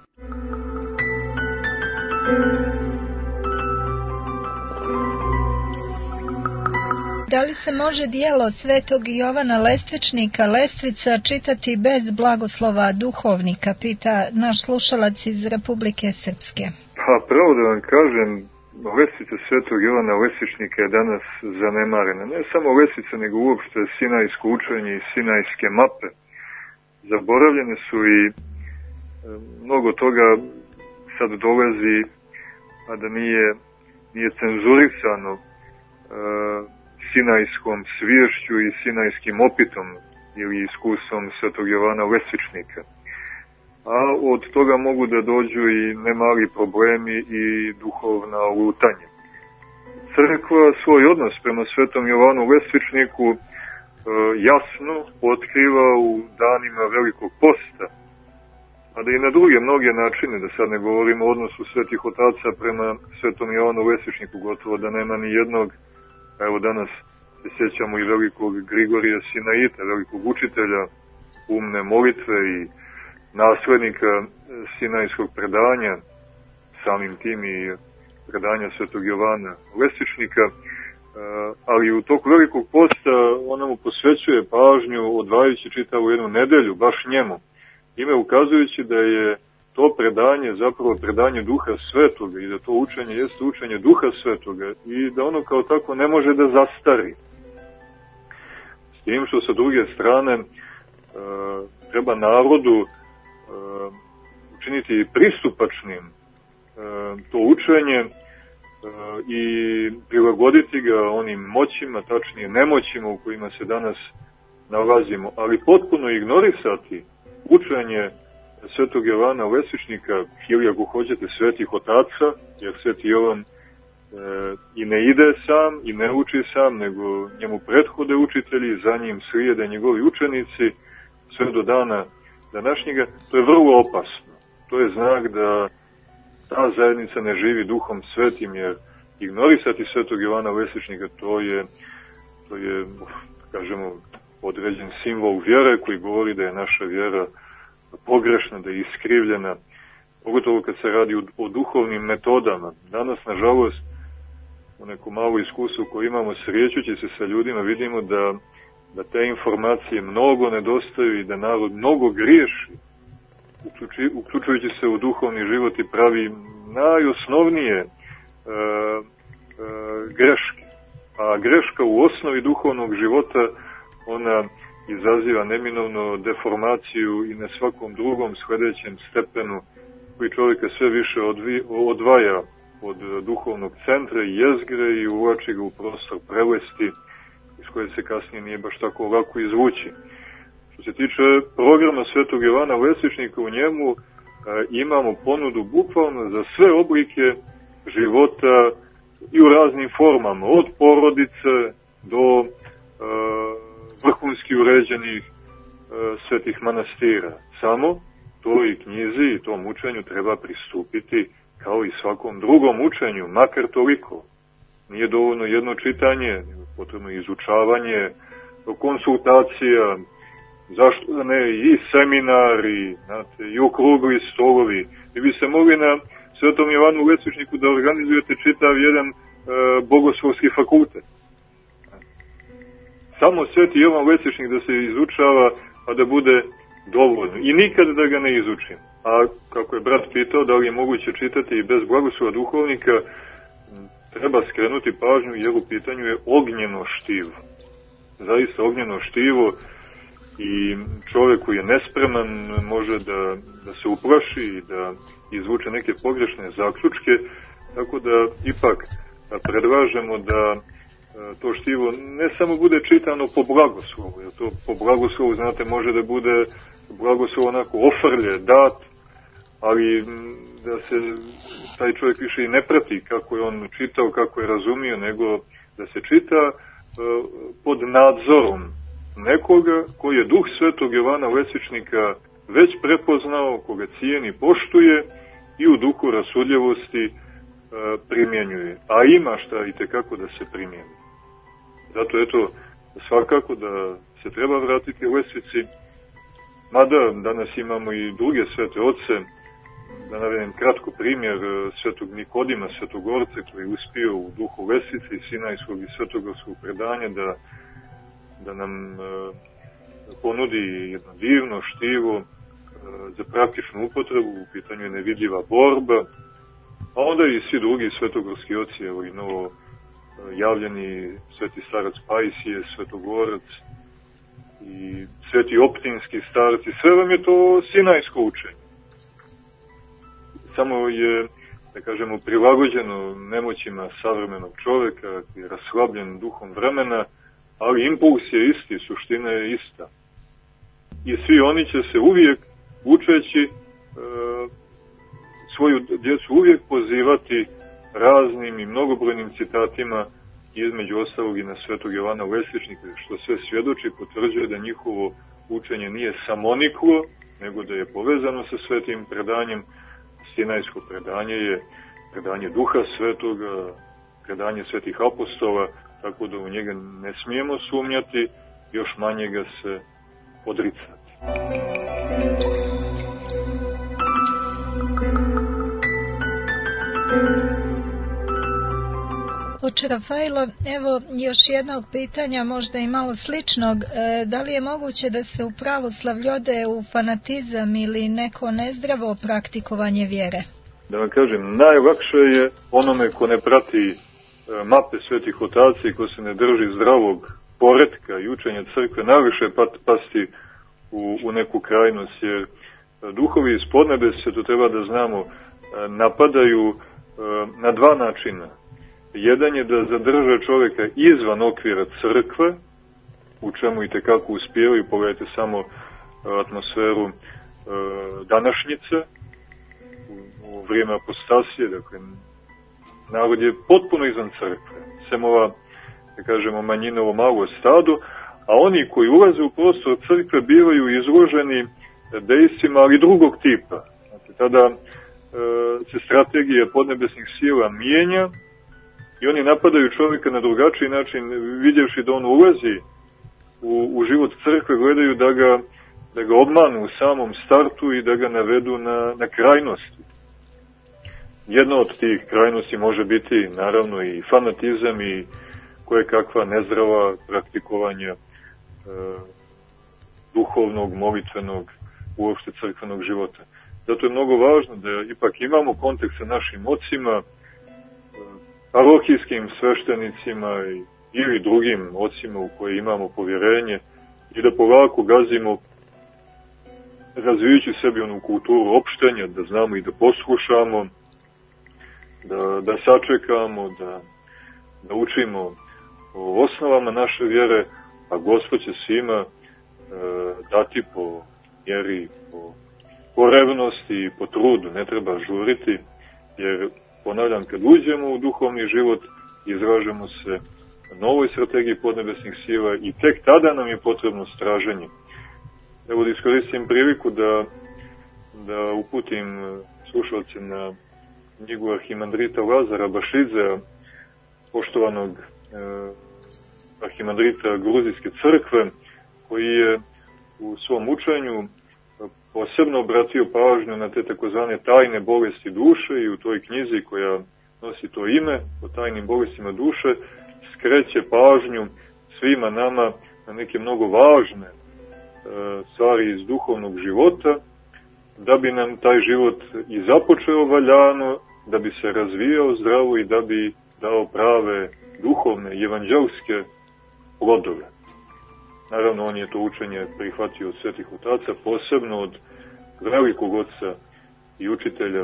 Da li se može dijelo svetog Jovana Lestvičnika Lestvica čitati bez blagoslova duhovnika, pita naš slušalac iz Republike Srpske? Pa pravo da vam kažem, Lestvica svetog Jovana Lestvičnika je danas zanemarena. Ne samo Lestvica, nego uopšte sinajsko učenje i sinajske mape. Zaboravljene su i mnogo toga sad dolazi, a da nije cenzurisano. sinajskom sviješću i sinajskim opitom ili iskustvom svetog Jovana Lesvičnika. A od toga mogu da dođu i nemali problemi i duhovna lutanja. Crkva svoj odnos prema svetom Jovanu Lesvičniku jasno otkriva u danima Velikog posta, a da i na druge mnoge načine, da sad ne govorimo o odnosu svetih otaca prema svetom Jovanu Lesvičniku, gotovo da nema ni jednog, evo danas se sjećamo i velikog Grigorija Sinaita, velikog učitelja umne molitve i naslednika sinajskog predanja, samim tim i predanja svetog Jovana Lesvičnika, ali u toku Velikog posta ona mu posvećuje pažnju, odvajajući čitavu jednu nedelju, baš njemu, ime ukazujući da je to predanje zapravo predanje Duha Svetoga i da to učenje jeste učenje Duha Svetoga i da ono kao tako ne može da zastari. S tim što sa druge strane treba narodu učiniti pristupačnim to učenje i prilagoditi ga onim moćima, tačnije nemoćima u kojima se danas nalazimo, ali potpuno ignorisati učenje svetog Jovana Lesvičnika ili ako hoćete svetih otaca, jer sveti Jovan i ne ide sam i ne uči sam, nego njemu prethode učitelji, za njim slijede njegovi učenici sve do dana današnjega. To je vrlo opasno. To je znak da ta zajednica ne živi Duhom Svetim, jer ignorisati svetog Jovana Lesvičnika to je kažemo, određen simbol vjere koji govori da je naša vjera pogrešna, da je iskrivljena, pogotovo kad se radi o duhovnim metodama. Danas, nažalost, u neko malo iskustvu koje imamo srećući se sa ljudima, vidimo da te informacije mnogo nedostaju i da narod mnogo griješi, uključujući se u duhovni život i pravi najosnovnije greške. A greška u osnovi duhovnog života, ona izaziva neminovno deformaciju i na svakom drugom sledećem stepenu koji čovjeka sve više odvaja od duhovnog centra i jezgre i uvlači ga u prostor prelesti iz koje se kasnije nije baš tako lako izvući. Što se tiče programa svetog Jovana Lesvičnika, u njemu imamo ponudu bukvalno za sve oblike života i u raznim formama, od porodice do vrhunski uređenih svetih manastira. Samo toj knjizi i tom učenju treba pristupiti kao i svakom drugom učenju, makar toliko. Nije dovoljno jedno čitanje, potrebno izučavanje, konsultacija, zašto da ne, i seminari, znate, i okrugli stolovi. Vi bi se mogli na svetom Jovanu Lesvičniku da organizujete čitav jedan bogoslovski fakultet. Samo sveti Jovan Lesvičnik da se izučava, a da bude dovoljno. I nikad da ga ne izučim. A kako je brat pitao da li je moguće čitati i bez blagoslova duhovnika, treba skrenuti pažnju jer u pitanju je ognjeno štivo. Zaista ognjeno štivo i čovjek koji je nespreman može da se uplaši i da izvuče neke pogrešne zaključke, tako da ipak predlažemo da to štivo ne samo bude čitano po blagoslovu, jer to po blagoslovu, znate, može da bude blagoslov onako ofrlje, dat, ali da se taj čovjek više i ne prati kako je on čitao, kako je razumio, nego da se čita pod nadzorom nekoga koji je Duh Svetog Jovana Lesvičnika već prepoznao, koga cijeni, poštuje i u duhu rasudljivosti primjenjuje. A ima šta i tekako da se primjeni. Zato eto, svakako da se treba vratiti Lesvici, mada danas imamo i druge svete oce, da navedem kratko primjer svetog Nikodima, svetogorca, koji je uspio u duhu Lesvice i sinajskog i svetogorskog predanja da nam ponudi jedno divno štivo za praktičnu upotrebu, u pitanju je nevidljiva borba, a onda i svi drugi svetogorski oci, evo i novo javljeni sveti starac Pajsije, svetogorac i sveti optinski starci, sve vam je to sinajsko učenje. Samo je da kažemo, prilagođeno nemoćima savremenog čoveka, je raslabljen duhom vremena, ali impuls je isti, suština je ista. I svi oni će se uvijek, učeći svoju djecu, uvijek pozivati raznim i mnogobrojnim citatima, između ostalog i na Svetog Jovana Lesvičnika, što sve svjedoči, potvrđuje da njihovo učenje nije samoniklo, nego da je povezano sa svetim predanjem. Sinajsko predanje je predanje Duha Svetoga, predanje svetih apostola, tako da u njega ne smijemo sumnjati, još manje ga se odricati. Oče Rafailo, evo još jednog pitanja, možda i malo sličnog. Da li je moguće da se u pravoslavlju ode u fanatizam ili neko nezdravo praktikovanje vjere? Da vam kažem, najlakše je onome ko ne prati mape svetih otaca i ko se ne drži zdravog poretka i učenja crkve, najviše pasti u neku krajnost, jer duhovi iz podnebesja, to treba da znamo, napadaju na dva načina. Jedan je da zadrže čovjeka izvan okvira crkve, u čemu i tekako uspijevaju. Pogledajte samo atmosferu današnjice, u vrijeme apostasije, dakle, narod je potpuno izvan crkve, sem ova, da kažemo, manjinovo malo stado, a oni koji ulaze u prostor crkve bivaju izloženi dejstvima, ali drugog tipa. Znači, tada se strategija podnebesnih sila mijenja i oni napadaju čovjeka na drugačiji način, vidjevši da on ulazi u život crkve, gledaju da ga obmanu u samom startu i da ga navedu na krajnosti. Jedna od tih krajnosti može biti naravno i fanatizam i kojekakva nezdrava praktikovanja duhovnog, molitvenog, uopšte crkvenog života. Zato je mnogo važno da ipak imamo kontakt sa našim ocima, parohijskim sveštenicima ili drugim ocima u koje imamo povjerenje i da polako gazimo, razvijući sebi onu kulturu opštenja, da znamo i da poslušamo, da sačekamo, da učimo o osnovama naše vjere, a Gospod će svima dati po mjeri, po revnosti i po trudu, ne treba žuriti, jer ponavljam, kad uđemo u duhovni život, izražemo se novoj strategiji podnebesnih sila i tek tada nam je potrebno straženje. Evo da iskoristim priliku da uputim slušalce na knjigu arhimandrita Lazara Bašidze, poštovanog arhimandrita Gruzijske crkve, koji je u svom učenju posebno obratio pažnju na te takozvane tajne bolesti duše i u toj knjizi koja nosi to ime o tajnim bolestima duše skreće pažnju svima nama na neke mnogo važne stvari iz duhovnog života, da bi nam taj život i započeo valjano, da bi se razvijao zdravo i da bi dao prave duhovne, evanđelske plodove. Naravno, on je to učenje prihvatio od svetih otaca, posebno od velikog oca i učitelja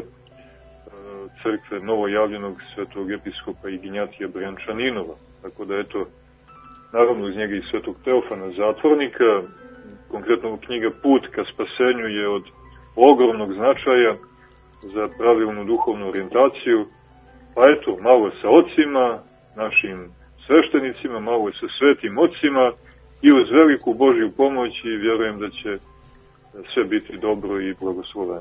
crkve novojavljenog svetog episkopa Ignjatija Brjančaninova. Tako da, eto, naravno uz njega i svetog Teofana Zatvornika, konkretno knjiga Put ka spasenju je od ogromnog značaja za pravilnu duhovnu orijentaciju. Pa eto, malo sa ocima, našim sveštenicima, malo sa svetim ocima, i uz veliku Božju pomoć i vjerujem da će sve biti dobro i blagosloveno.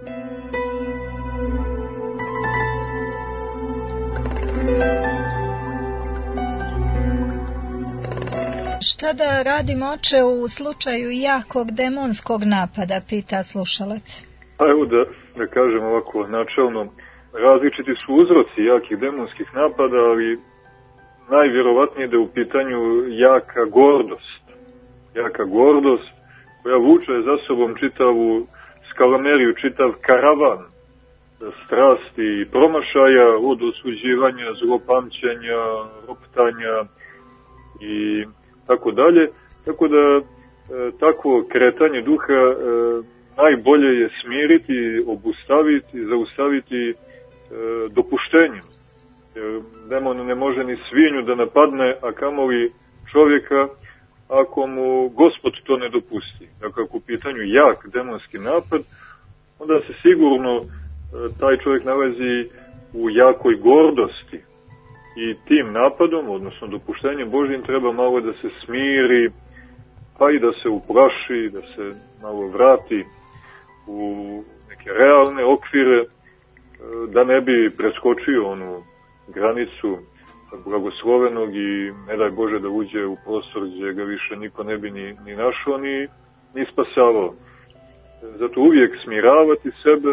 Šta da radim, oče, u slučaju jakog demonskog napada, pita slušalac. Pa evo da kažem ovako načelno, različiti su uzroci jakih demonskih napada, ali najvjerovatnije da je u pitanju jaka gordost. Jaka gordost koja vuče za sobom čitavu skalameriju, čitav karavan strasti i promašaja, od osuđivanja, zlopamćenja, roptanja i tako dalje. Tako da takvo kretanje duha najbolje je smiriti, obustaviti, zaustaviti dopuštenjem. Demon ne može ni svinju da napadne, a kamoli čovjeka, ako mu Gospod to ne dopusti. Dakle, ako u pitanju jak demonski napad, onda se sigurno taj čovjek nalazi u jakoj gordosti. I tim napadom, odnosno dopuštenjem Božjim, treba malo da se smiri, pa i da se uplaši, da se malo vrati u neke realne okvire, da ne bi preskočio onu granicu blagoslovenog i ne daj Bože da uđe u prostor gdje ga više niko ne bi ni našao, ni spasavao. Zato uvijek smiravati sebe,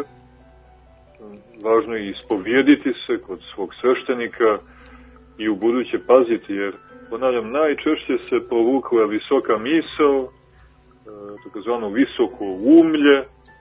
važno je ispovijediti se kod svog sveštenika i u buduće paziti, jer ponavljam, najčešće se provukla visoka misao, takozvano visoko umlje,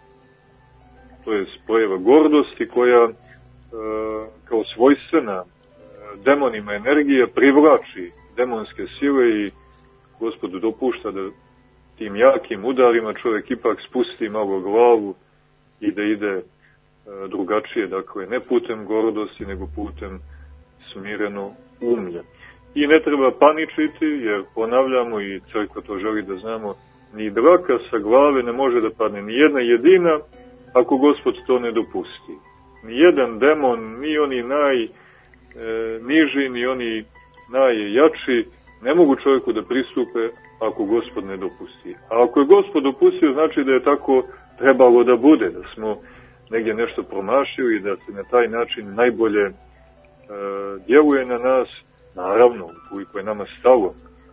to je projava gordosti koja kao svojstvena demonima energija privlači demonske sile i Gospod dopušta da tim jakim udarima čovjek ipak spusti malo glavu i da ide drugačije, dakle ne putem gordosti nego putem smireno umlja. I ne treba paničiti, jer ponavljamo i crkva to želi da znamo, ni dlaka sa glave ne može da padne, ni jedna jedina, ako Gospod to ne dopusti. Ni jedan demon, ni oni najniži, ni oni najjači, ne mogu čovjeku da pristupe ako Gospod ne dopusti. A ako je Gospod dopustio, znači da je tako trebalo da bude, da smo negdje nešto promašili i da se na taj način najbolje djeluje na nas, naravno, koliko je nama stalo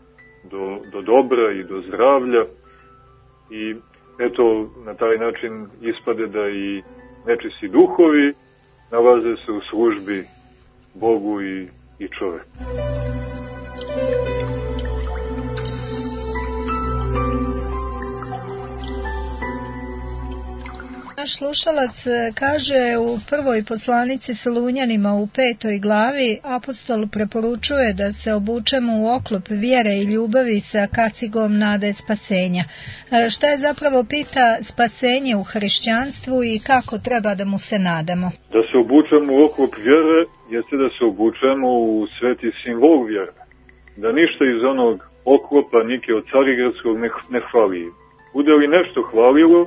do dobra i do zdravlja. I eto, na taj način ispade da i nečisti duhovi nalaze se u službi Bogu i čoveku. Naš slušalac kaže u prvoj poslanici Solunjanima u 5. glavi apostol preporučuje da se obučemo u oklop vjere i ljubavi sa kacigom nade spasenja. Šta je zapravo, pita, spasenje u hrišćanstvu i kako treba da mu se nadamo? Da se obučemo u oklop vjere jeste da se obučemo u sveti simbol vjere. Da ništa iz onog oklopa Nike od Carigradskog ne hvali. Bude li nešto hvalilo,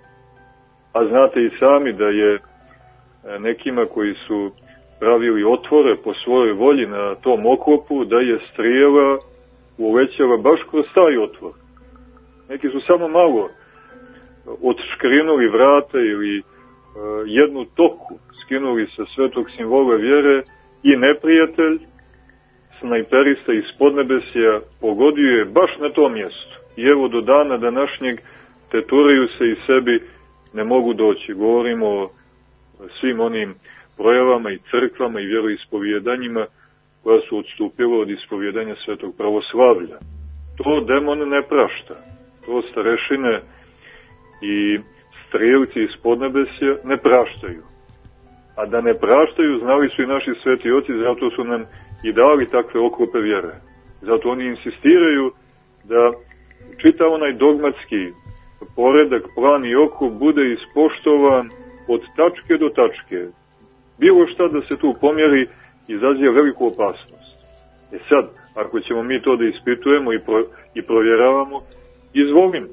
a znate i sami da je nekima koji su pravili otvore po svojoj volji na tom oklopu, da je strijela ulećala baš kroz taj otvor. Neki su samo malo odškrinuli vrata ili jednu toku skinuli sa svetog simbola vjere i neprijatelj, snajperista iz podnebesja, pogodio je baš na tom mjestu. I evo do dana današnjeg teturaju se i sebi ne mogu doći. Govorimo o svim onim projavama i crkvama i vjeroispovjedanjima koja su odstupila od ispovjedanja svetog pravoslavlja. To demon ne prašta. To starešine i strijelci iz podnebesja ne praštaju. A da ne praštaju, znali su i naši sveti oci, zato su nam i dali takve oklope vjere. Zato oni insistiraju da čitav onaj dogmatski poredak, plan i oklop bude ispoštovan od tačke do tačke. Bilo šta da se tu pomjeri izaziva veliku opasnost. Sad, ako ćemo mi to da ispitujemo i provjeravamo, izvolimo.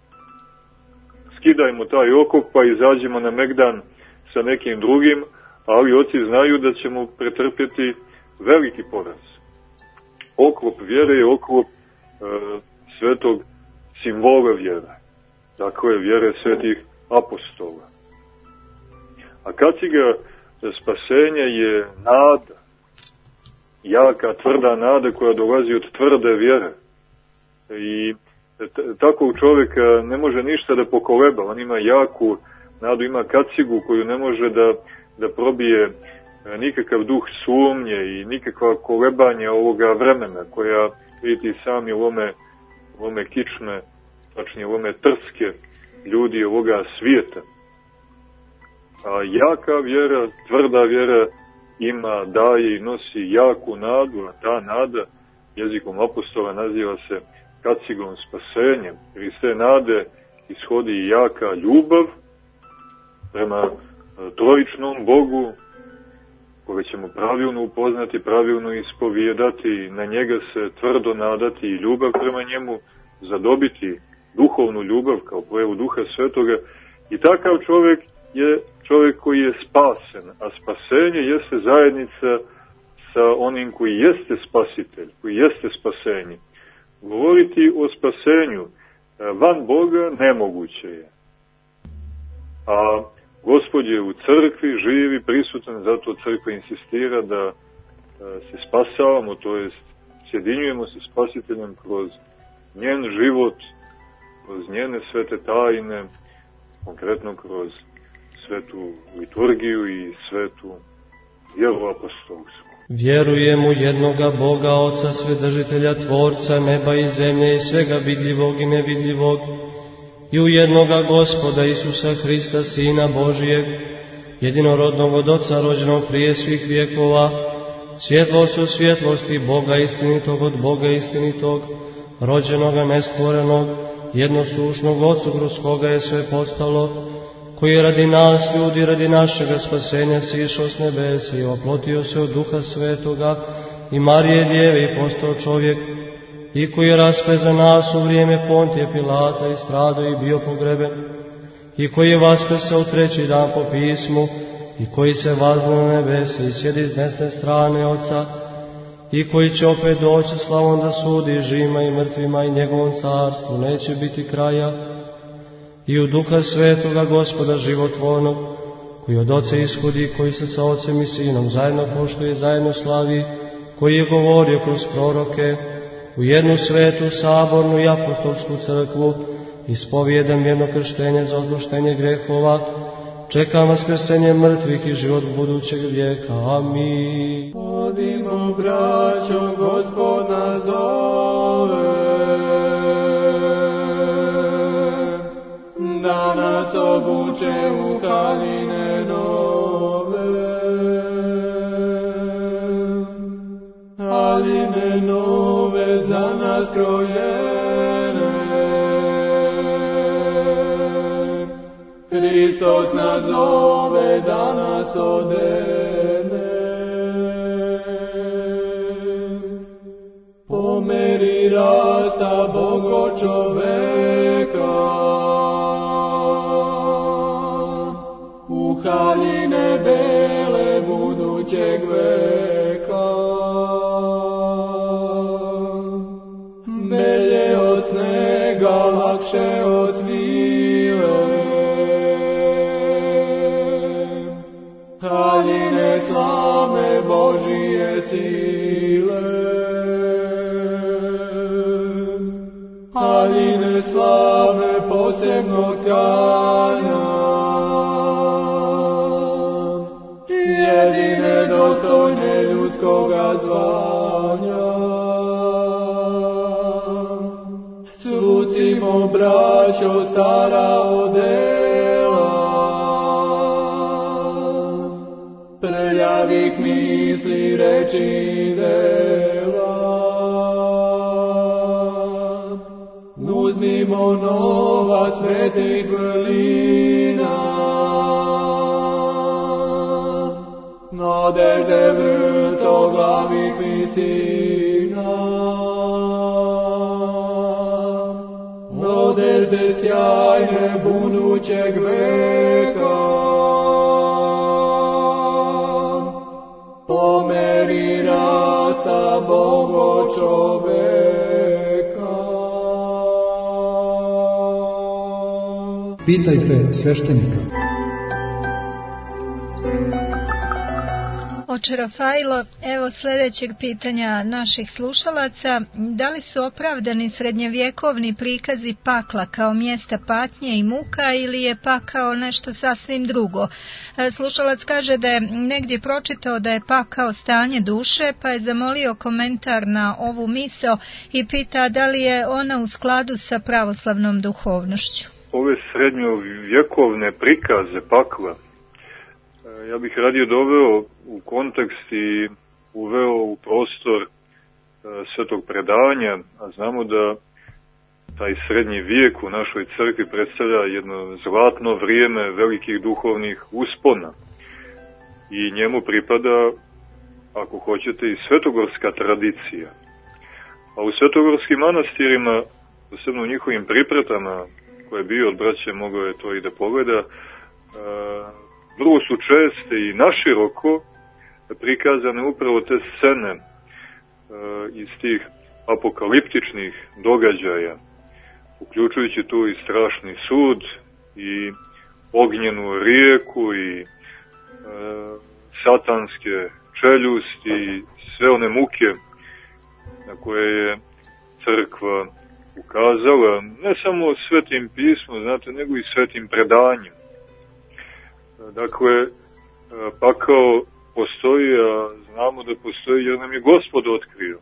Skidajmo taj oklop pa izađemo na megdan sa nekim drugim, ali oci znaju da ćemo pretrpjeti veliki poraz. Oklop vjere je oklop svetog simbola vjere. Dakle, vjere svetih apostola. A kaciga spasenja je nada. Jaka, tvrda nada koja dolazi od tvrde vjere. I takvog čovjeka ne može ništa da pokoleba. On ima jaku nadu, ima kacigu koju ne može da probije nikakav duh sumnje i nikakva kolebanja ovoga vremena koja, vidite sami, lome kičme, tačnije lome trske ljudi ovoga svijeta. A jaka vjera, tvrda vjera ima, daje i nosi jaku nadu, a ta nada jezikom apostola naziva se kacigom spasenjem. Jer iz te nade ishodi jaka ljubav prema trojičnom Bogu koga ćemo pravilno upoznati, pravilno ispovijedati, na njega se tvrdo nadati i ljubav prema njemu, zadobiti duhovnu ljubav kao pojavu Duha Svetoga. I takav čovjek je čovjek koji je spasen, a spasenje jeste zajednica sa onim koji jeste spasitelj, koji jeste spasenje. Govoriti o spasenju van Boga nemoguće je. A Gospod je u crkvi, živi, prisutan, zato crkva insistira da se spasavamo, to jest sjedinjujemo se spasiteljem kroz njen život, kroz njene svete tajne, konkretno kroz svetu liturgiju i svetu vjeru apostolsku. Vjerujem u jednoga Boga, Oca Svedržitelja, Tvorca neba i zemlje i svega vidljivog i nevidljivog, i u jednoga Gospoda Isusa Hrista, Sina Božijeg, jedinorodnog od Oca, rođenog prije svih vjekova, svjetlost od svjetlosti, Boga istinitog od Boga istinitog, rođenoga nestvorenog, jednosušnog, Otcu kroz koga je sve postalo, koji je radi nas ljudi, radi našega spasenja sišao s nebesa i oplotio se od Duha Svetoga i Marije Djeve i postao čovjek, i koji je raspet za nas u vrijeme Pontije Pilata i stradao i bio pogreben, i koji je vaskrsao treći dan po pismu, i koji se vazne na nebesa i sjedi s desne strane Oca, i koji će opet doći slavom da sudi živima i mrtvima, i njegovom carstvu neće biti kraja, i u Duha Svetoga Gospoda životvornog, koji od Oca ishodi, koji se sa Ocem i Sinom zajedno poštuje, zajedno slavi, koji je govorio kroz proroke, u jednu svetu, sabornu i apostolsku crkvu, ispovijedam jedno krštenje za odpuštenje grehova, čekam vaskrsenje mrtvih i život budućeg vijeka. Amin. Podimo, braćo, Gospod nas zove, da nas obuče u haljine nove. Haljine nove za nas krojene, Hristos nas zove da nas odene. Po meri rasta Bogo čoveka, u haljine bele budućeg veka. Belje od snega, lakše od svile, haljine slavne Božije sile. Haljine slavne posebno tkanja, jedine dostojne ljudskoga zvanja. Srucimo, braćo, stara odela, prljavih misli, reči i dela. Uzmimo nova svetih vrlina, nadežde vrtoglavih visina. Nadežde sjajne budućeg veka, po meri rasta Bogo čoveka. Pitajte sveštenika. Oče Rafajlo, evo sljedećeg pitanja naših slušalaca. Da li su opravdani srednjevjekovni prikazi pakla kao mjesta patnje i muka ili je pakao nešto sasvim drugo? Slušalac kaže da je negdje pročitao da je pakao stanje duše, pa je zamolio komentar na ovu misao i pita da li je ona u skladu sa pravoslavnom duhovnošću. Ove srednjovjekovne prikaze pakla ja bih radije doveo u kontekst i uveo u prostor svetog predavanja, a znamo da taj srednji vijek u našoj crkvi predstavlja jedno zlatno vrijeme velikih duhovnih uspona i njemu pripada ako hoćete, i svetogorska tradicija. A u svetogorskim manastirima, posebno u njihovim pripretama, koje je bio od braće, mogao je to i da pogleda, vrlo su česte i naširoko prikazane upravo te scene iz tih apokaliptičnih događaja, uključujući tu i strašni sud i ognjenu rijeku i satanske čeljusti i sve one muke na koje je crkva ukazala, ne samo svetim pismom, znate, nego i svetim predanjem. Dakle, pakao postoji, a znamo da postoji jer nam je Gospod otkrio.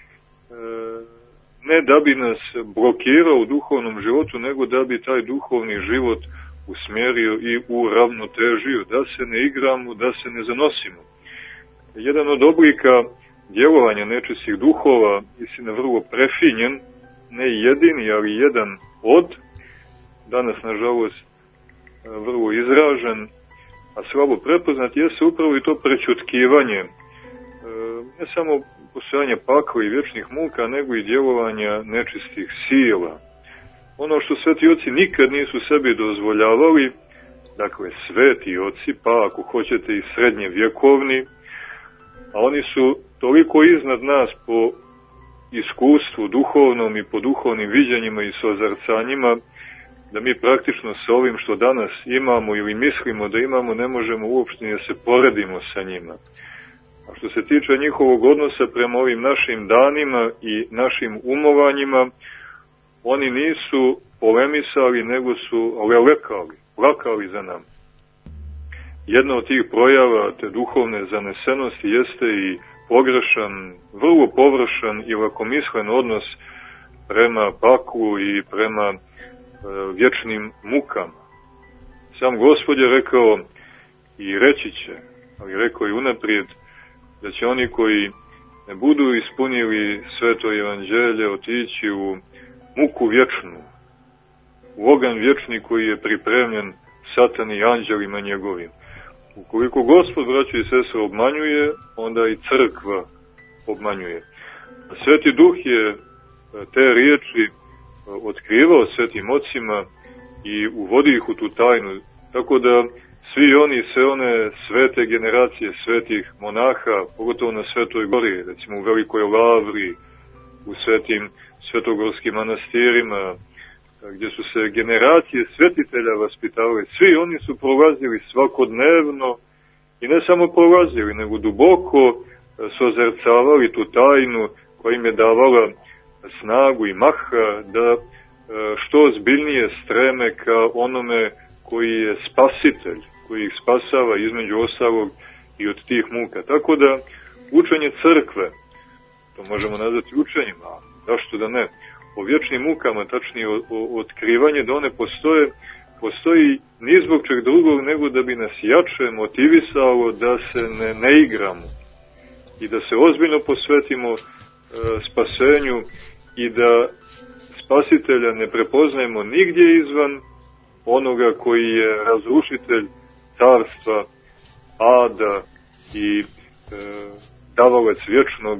Ne da bi nas blokirao u duhovnom životu, nego da bi taj duhovni život usmjerio i uravnotežio, da se ne igramo, da se ne zanosimo. Jedan od oblika djelovanja nečistih duhova, istina vrlo prefinjen, ne jedini, ali jedan od, danas nažalost vrlo izražen, a slabo prepoznat, jeste upravo i to prećutkivanje, ne samo postojanje pakla i vječnih muka, nego i djelovanja nečistih sila. Ono što sveti oci nikad nisu sebi dozvoljavali, dakle sveti oci, pa ako hoćete i srednje vjekovni, a oni su toliko iznad nas po iskustvu duhovnom i po duhovnim viđanjima i sozrcanjima, da mi praktično sa ovim što danas imamo ili mislimo da imamo, ne možemo uopšte da se poredimo sa njima. A što se tiče njihovog odnosa prema ovim našim danima i našim umovanjima, oni nisu polemisali, nego su lelekali, plakali za nam. Jedna od tih projava te duhovne zanesenosti jeste i pogrešan, vrlo površan i lakomislen odnos prema paklu i prema vječnim mukama. Sam Gospod je rekao i reći će, ali rekao i unaprijed, da će oni koji ne budu ispunili sveto evanđelje otići u muku vječnu, u oganj vječni koji je pripremljen satani i anđelima njegovim. Ukoliko Gospod, braćo i sestre, obmanjuje, onda i crkva obmanjuje. Sveti Duh je te riječi otkrivao svetim ocima i uvodi ih u tu tajnu, tako da svi oni, sve one svete generacije svetih monaha, pogotovo na Svetoj gori, recimo u Velikoj Lavri, u svetim svetogorskim manastirima, gdje su se generacije svetitelja vaspitavali, svi oni su prolazili svakodnevno i ne samo prolazili, nego duboko sozercavali tu tajnu koja im je davala snagu i maha da što ozbiljnije streme ka onome koji je spasitelj, koji ih spasava između ostalog i od tih muka. Tako da učenje crkve, to možemo nazvati učenjima, zašto da ne, o vječnim mukama, tačnije o otkrivanje da one postoji ni zbog čeg drugog nego da bi nas jače motivisalo da se ne igramo i da se ozbiljno posvetimo spasenju i da spasitelja ne prepoznajemo nigdje izvan onoga koji je razrušitelj carstva ada i davalac vječnog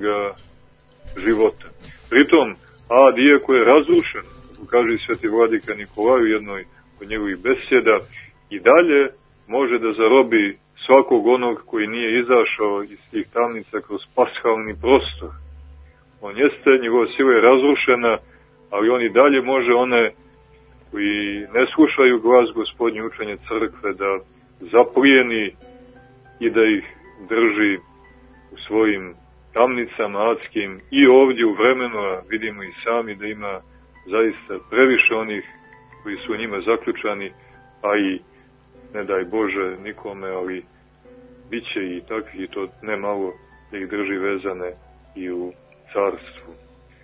života. Pritom, ad, iako je razrušen, kako kaže sveti vladika Nikolaj u jednoj od njegovih besjeda, i dalje može da zarobi svakog onog koji nije izašao iz tih tamnica kroz pashalni prostor. On jeste, njegova sila je razrušena, ali on i dalje može one koji ne slušaju glas Gospodnje učenje crkve da zaplijeni i da ih drži u svojim tamnicama adskim i ovdje u vremenu, a vidimo i sami da ima zaista previše onih koji su u njima zaključani, a i ne daj Bože nikome, ali bit će i takvih, i to ne malo, da ih drži vezane i u carstvu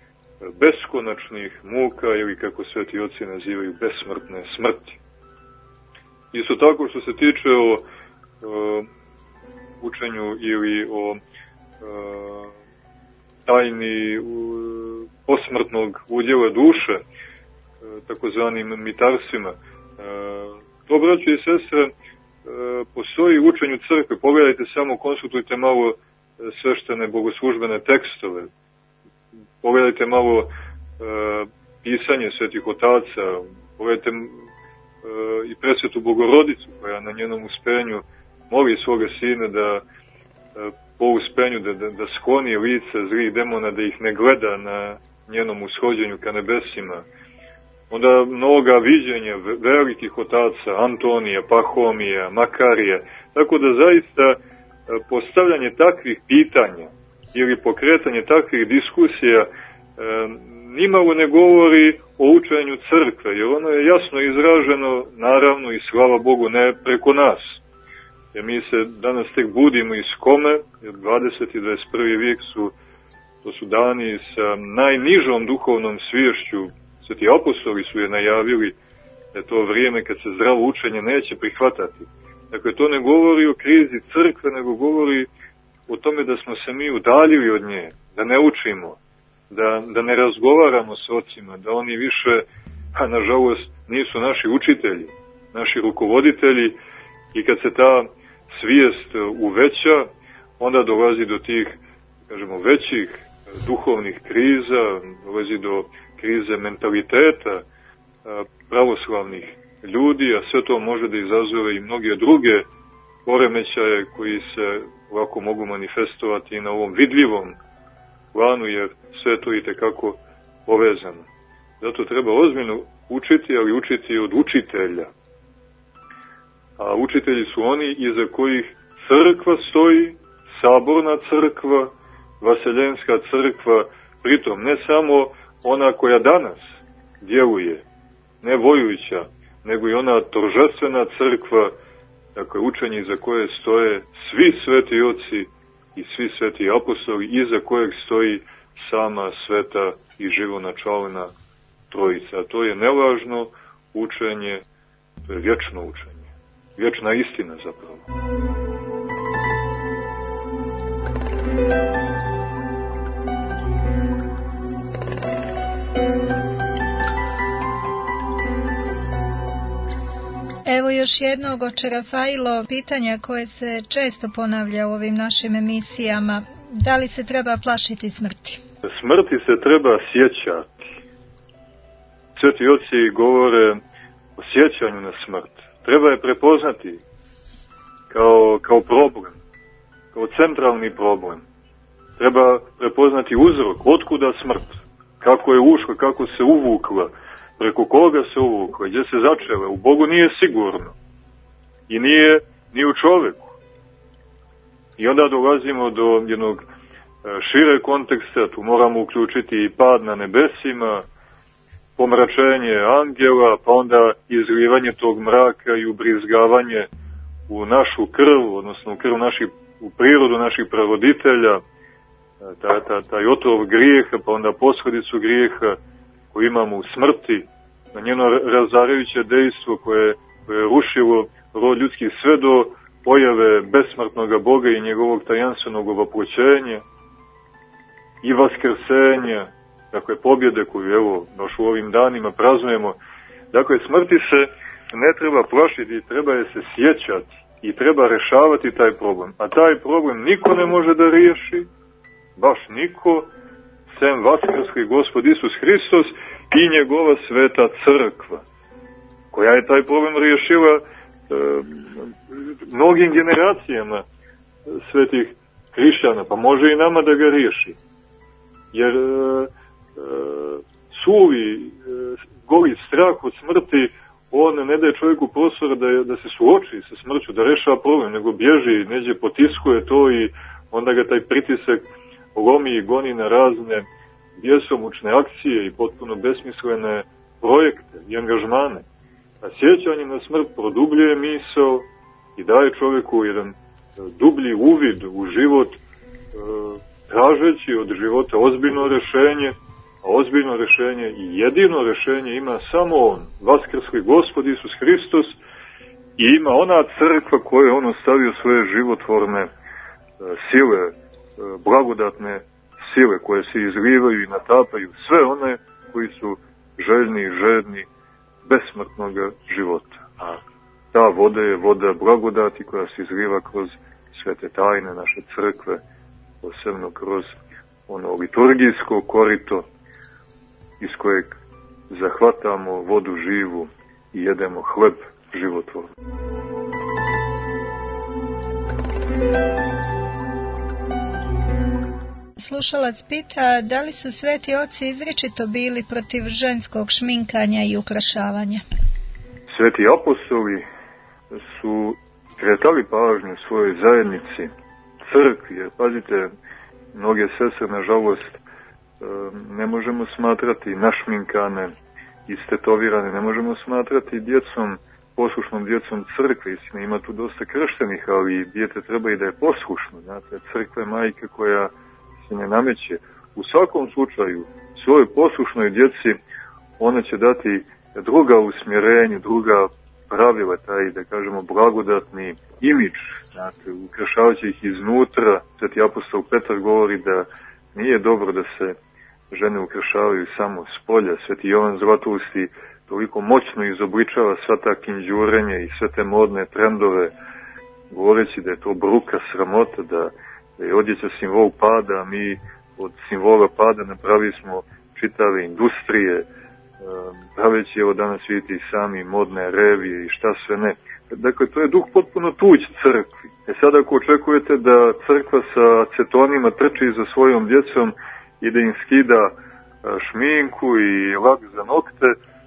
beskonačnih muka, ili kako sveti oci nazivaju, besmrtne smrti. Isto tako što se tiče o učenju ili o tajni posmrtnog udjela duše, takozvanim mitarstvima. To, braćo i sestre, postoji u učenju crkve. Pogledajte samo, konsultujte malo sveštene bogoslužbene tekstove. Pogledajte malo pisanje svetih otaca, pogledajte i presvetu Bogorodicu koja na njenom uspenju moli svoga sina da po uspenju da skloni lice zlih demona, da ih ne gleda na njenom ushođenju ka nebesima. Onda mnoga viđenja velikih otaca, Antonija, Pahomija, Makarija, tako da zaista postavljanje takvih pitanja ili pokretanje takvih diskusija nimalo ne govori o učenju crkve, jer ono je jasno izraženo, naravno i slava Bogu, ne preko nas. Jer mi se danas tek budimo iz kome, jer 20. i 21. vijek to su dani sa najnižom duhovnom sviješću. Sveti apostoli su je najavili da je to vrijeme kad se zdravo učenje neće prihvatati. Dakle, to ne govori o krizi crkve, nego govori o tome da smo se mi udaljili od nje, da ne učimo, da ne razgovaramo s ocima, da oni više, a nažalost, nisu naši učitelji, naši rukovoditelji, i kad se ta svijest uveća, onda dolazi do tih, kažemo, većih duhovnih kriza, dolazi do krize mentaliteta pravoslavnih ljudi, a sve to može da izazove i mnoge druge poremećaje koji se ovako mogu manifestovati i na ovom vidljivom planu, jer sve to i tekako povezano. Zato treba ozbiljno učiti, ali učiti od učitelja. A učitelji su oni iza kojih crkva stoji, saborna crkva, vaseljenska crkva, pritom ne samo ona koja danas djeluje, ne vojuća, nego i ona toržestvena crkva, dakle učenje iza koje stoje svi sveti oci i svi sveti apostoli, iza kojeg stoji sama sveta i živonačalna trojica. A to je nevažno učenje, to je vječno učenje, vječna istina zapravo. Evo još jednog, oče Rafailo, pitanja koje se često ponavlja u ovim našim emisijama. Da li se treba plašiti smrti? Smrti se treba sjećati. Sveti oci govore o sjećanju na smrt. Treba je prepoznati kao problem, kao centralni problem. Treba prepoznati uzrok, otkuda smrt, kako je ušla, kako se uvukla, preko koga se uvukla, gdje se začela. U Bogu nije sigurno i nije ni u čoveku. I onda dolazimo do jednog šire konteksta, tu moramo uključiti i pad na nebesima, pomračenje angela, pa onda izlivanje tog mraka i ubrizgavanje u našu krv, odnosno u prirodu naših pravoditelja, taj otrov grijeha, pa onda posljedicu grijeha koju imamo u smrti, na njeno razarajuće dejstvo koje je rušilo rod ljudski sve do pojave besmrtnog Boga i njegovog tajanstvenog ovaploćenja i vaskrsenja, dakle pobjede koju evo baš u ovim danima praznujemo. Dakle, smrti se ne treba plašiti, treba je se sjećati i treba rešavati taj problem. A taj problem niko ne može da riješi, baš niko, sem vaskrsli Gospod Isus Hristos i njegova sveta crkva, koja je taj problem riješila mnogim generacijama svetih hrišćana, pa može i nama da ga riješi. Jer suvi, goli strah od smrti, on ne daje čovjeku prostora da se suoči sa smrću, da rešava problem, nego bježi, neđe potiskuje to i onda ga taj pritisak lomi i goni na razne bjesomučne akcije i potpuno besmislene projekte i angažmane. A sjećanje na smrt produbljuje misao i daje čovjeku jedan dublji uvid u život, tražeći od života ozbiljno rješenje, a ozbiljno rješenje i jedino rješenje ima samo on, vaskrsli Gospod Isus Hristos, i ima ona crkva koja je on ostavio svoje životvorne sile, blagodatne sile koje se izlivaju i natapaju sve one koji su željni i žedni besmrtnog života. A ta voda je voda blagodati koja se izliva kroz svete tajne naše crkve, posebno kroz ono liturgijsko korito iz kojeg zahvatamo vodu živu i jedemo hleb životvorni. Slušalac pita da li su sveti oci izričito bili protiv ženskog šminkanja i ukrašavanja? Sveti apostoli su skretali pažnju svojoj zajednici, crkvi, jer pazite, mnoge sestre, nažalost, ne možemo smatrati našminkane, istetovirane, ne možemo smatrati djecom, poslušnom djecom crkve. Istina, ima tu dosta krštenih, ali dijete treba i da je poslušno. Znate, crkva je majka koja se ne nameće. U svakom slučaju, svojoj poslušnoj djeci ona će dati druga usmjerenja, druga pravila, taj, da kažemo, blagodatni imidž, znate, ukrašavajući ih iznutra. Sveti apostol Petar govori da nije dobro da se žene ukrašavaju samo s polja. Sveti Jovan Zlatousti toliko moćno izobličava sva ta kinđurenja i sve te modne trendove, govoreći da je to bruka, sramota, da je odjeća simbol pada, a mi od simbola pada napravili smo čitave industrije, praveći, evo danas vidite i sami modne revije i šta sve ne. Dakle, to je duh potpuno tuđ crkvi. Sad ako očekujete da crkva sa acetonima trči za svojom djecom i da im skida šminku i lak za nokte,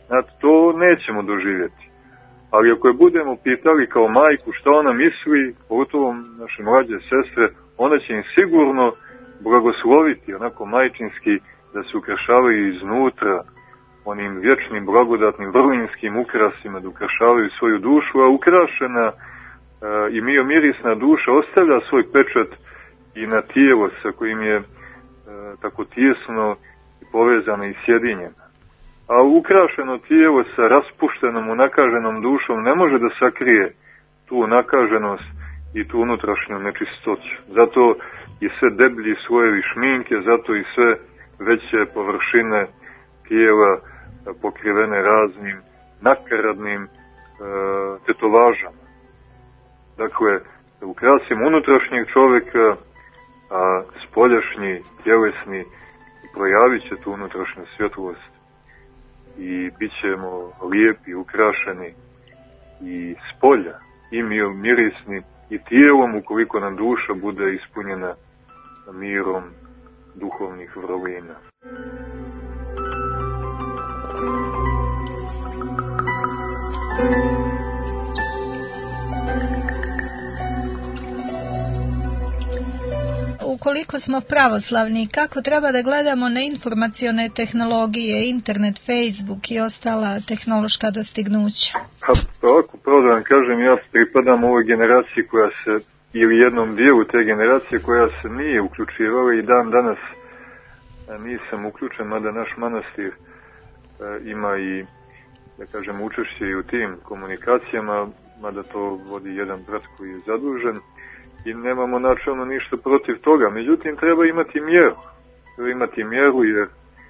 to nećemo doživjeti. Ali ako je budemo pitali kao majku šta ona misli, pogotovo naše mlađe sestre, ona će im sigurno blagosloviti, onako majčinski, da se ukrašavaju iznutra onim vječnim, blagodatnim, vrlinskim ukrasima, da ukrašavaju svoju dušu, a ukrašena i mirisna duša ostavlja svoj pečat i na tijelo sa kojim je tako tijesno povezana i sjedinjena. A ukrašeno tijelo sa raspuštenom, unakaženom dušom ne može da sakrije tu nakaženost i tu unutrašnju nečistoću. Zato i sve deblji slojevi šminke, zato i sve veće površine tijela pokrivene raznim nakaradnim tetovažama. Dakle, da ukrasimo unutrašnjeg čovjeka, a spoljašnji, tjelesni, projavit će tu unutrašnju svjetlost i bit ćemo lijepi, ukrašeni i spolja, i mirisni, i tijelom, ukoliko nam duša bude ispunjena mirom duhovnih vrlina. Ukoliko smo pravoslavni, kako treba da gledamo na informacione tehnologije, internet, Facebook i ostala tehnološka dostignuća? Ovako, pravo da vam kažem, ja pripadam ovoj generaciji koja se, ili jednom dijelu te generacije koja se nije uključivala i dan danas nisam uključen, mada naš manastir ima i, da kažem, učešće i u tim komunikacijama, mada to vodi jedan brat koji je zadužen i nemamo načelno ništa protiv toga. Međutim, treba imati mjeru. Treba imati mjeru jer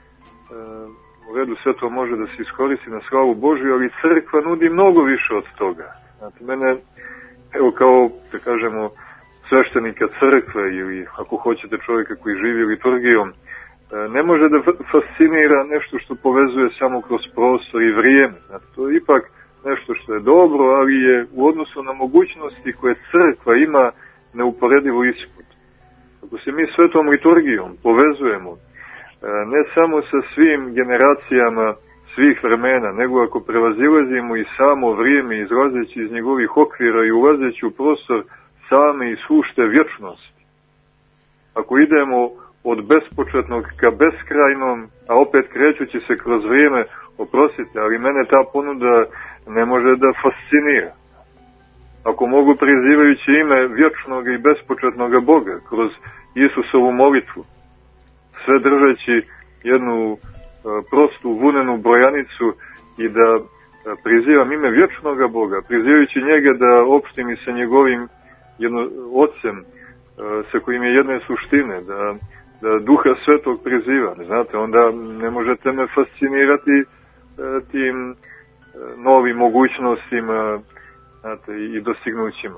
u redu sve to može da se iskoristi na slavu Božju, ali crkva nudi mnogo više od toga. Znate, mene, evo kao, da kažemo, sveštenika crkve ili ako hoćete čovjeka koji živi liturgijom, ne može da fascinira nešto što povezuje samo kroz prostor i vrijeme. Znate, to je ipak nešto što je dobro, ali je u odnosu na mogućnosti koje crkva ima neuporedivo ispod. Ako se mi svetom liturgijom povezujemo ne samo sa svim generacijama svih vremena, nego ako prevazilazimo i samo vrijeme izlazeći iz njegovih okvira i ulazeći u prostor same i sušte vječnosti. Ako idemo od bespočetnog ka beskrajnom, a opet krećući se kroz vrijeme, oprostite, ali mene ta ponuda ne može da fascinira. Ako mogu prizivajući ime vječnog i bespočetnog Boga kroz Isusovu molitvu, sve držeći jednu prostu vunenu brojanicu i da prizivam ime vječnog Boga, prizivajući njega da opštim i sa njegovim Otcem, sa kojim je jedne suštine, da Duha Svetog prizivam, znate, onda ne možete me fascinirati tim novim mogućnostima, znate, i dostignućima.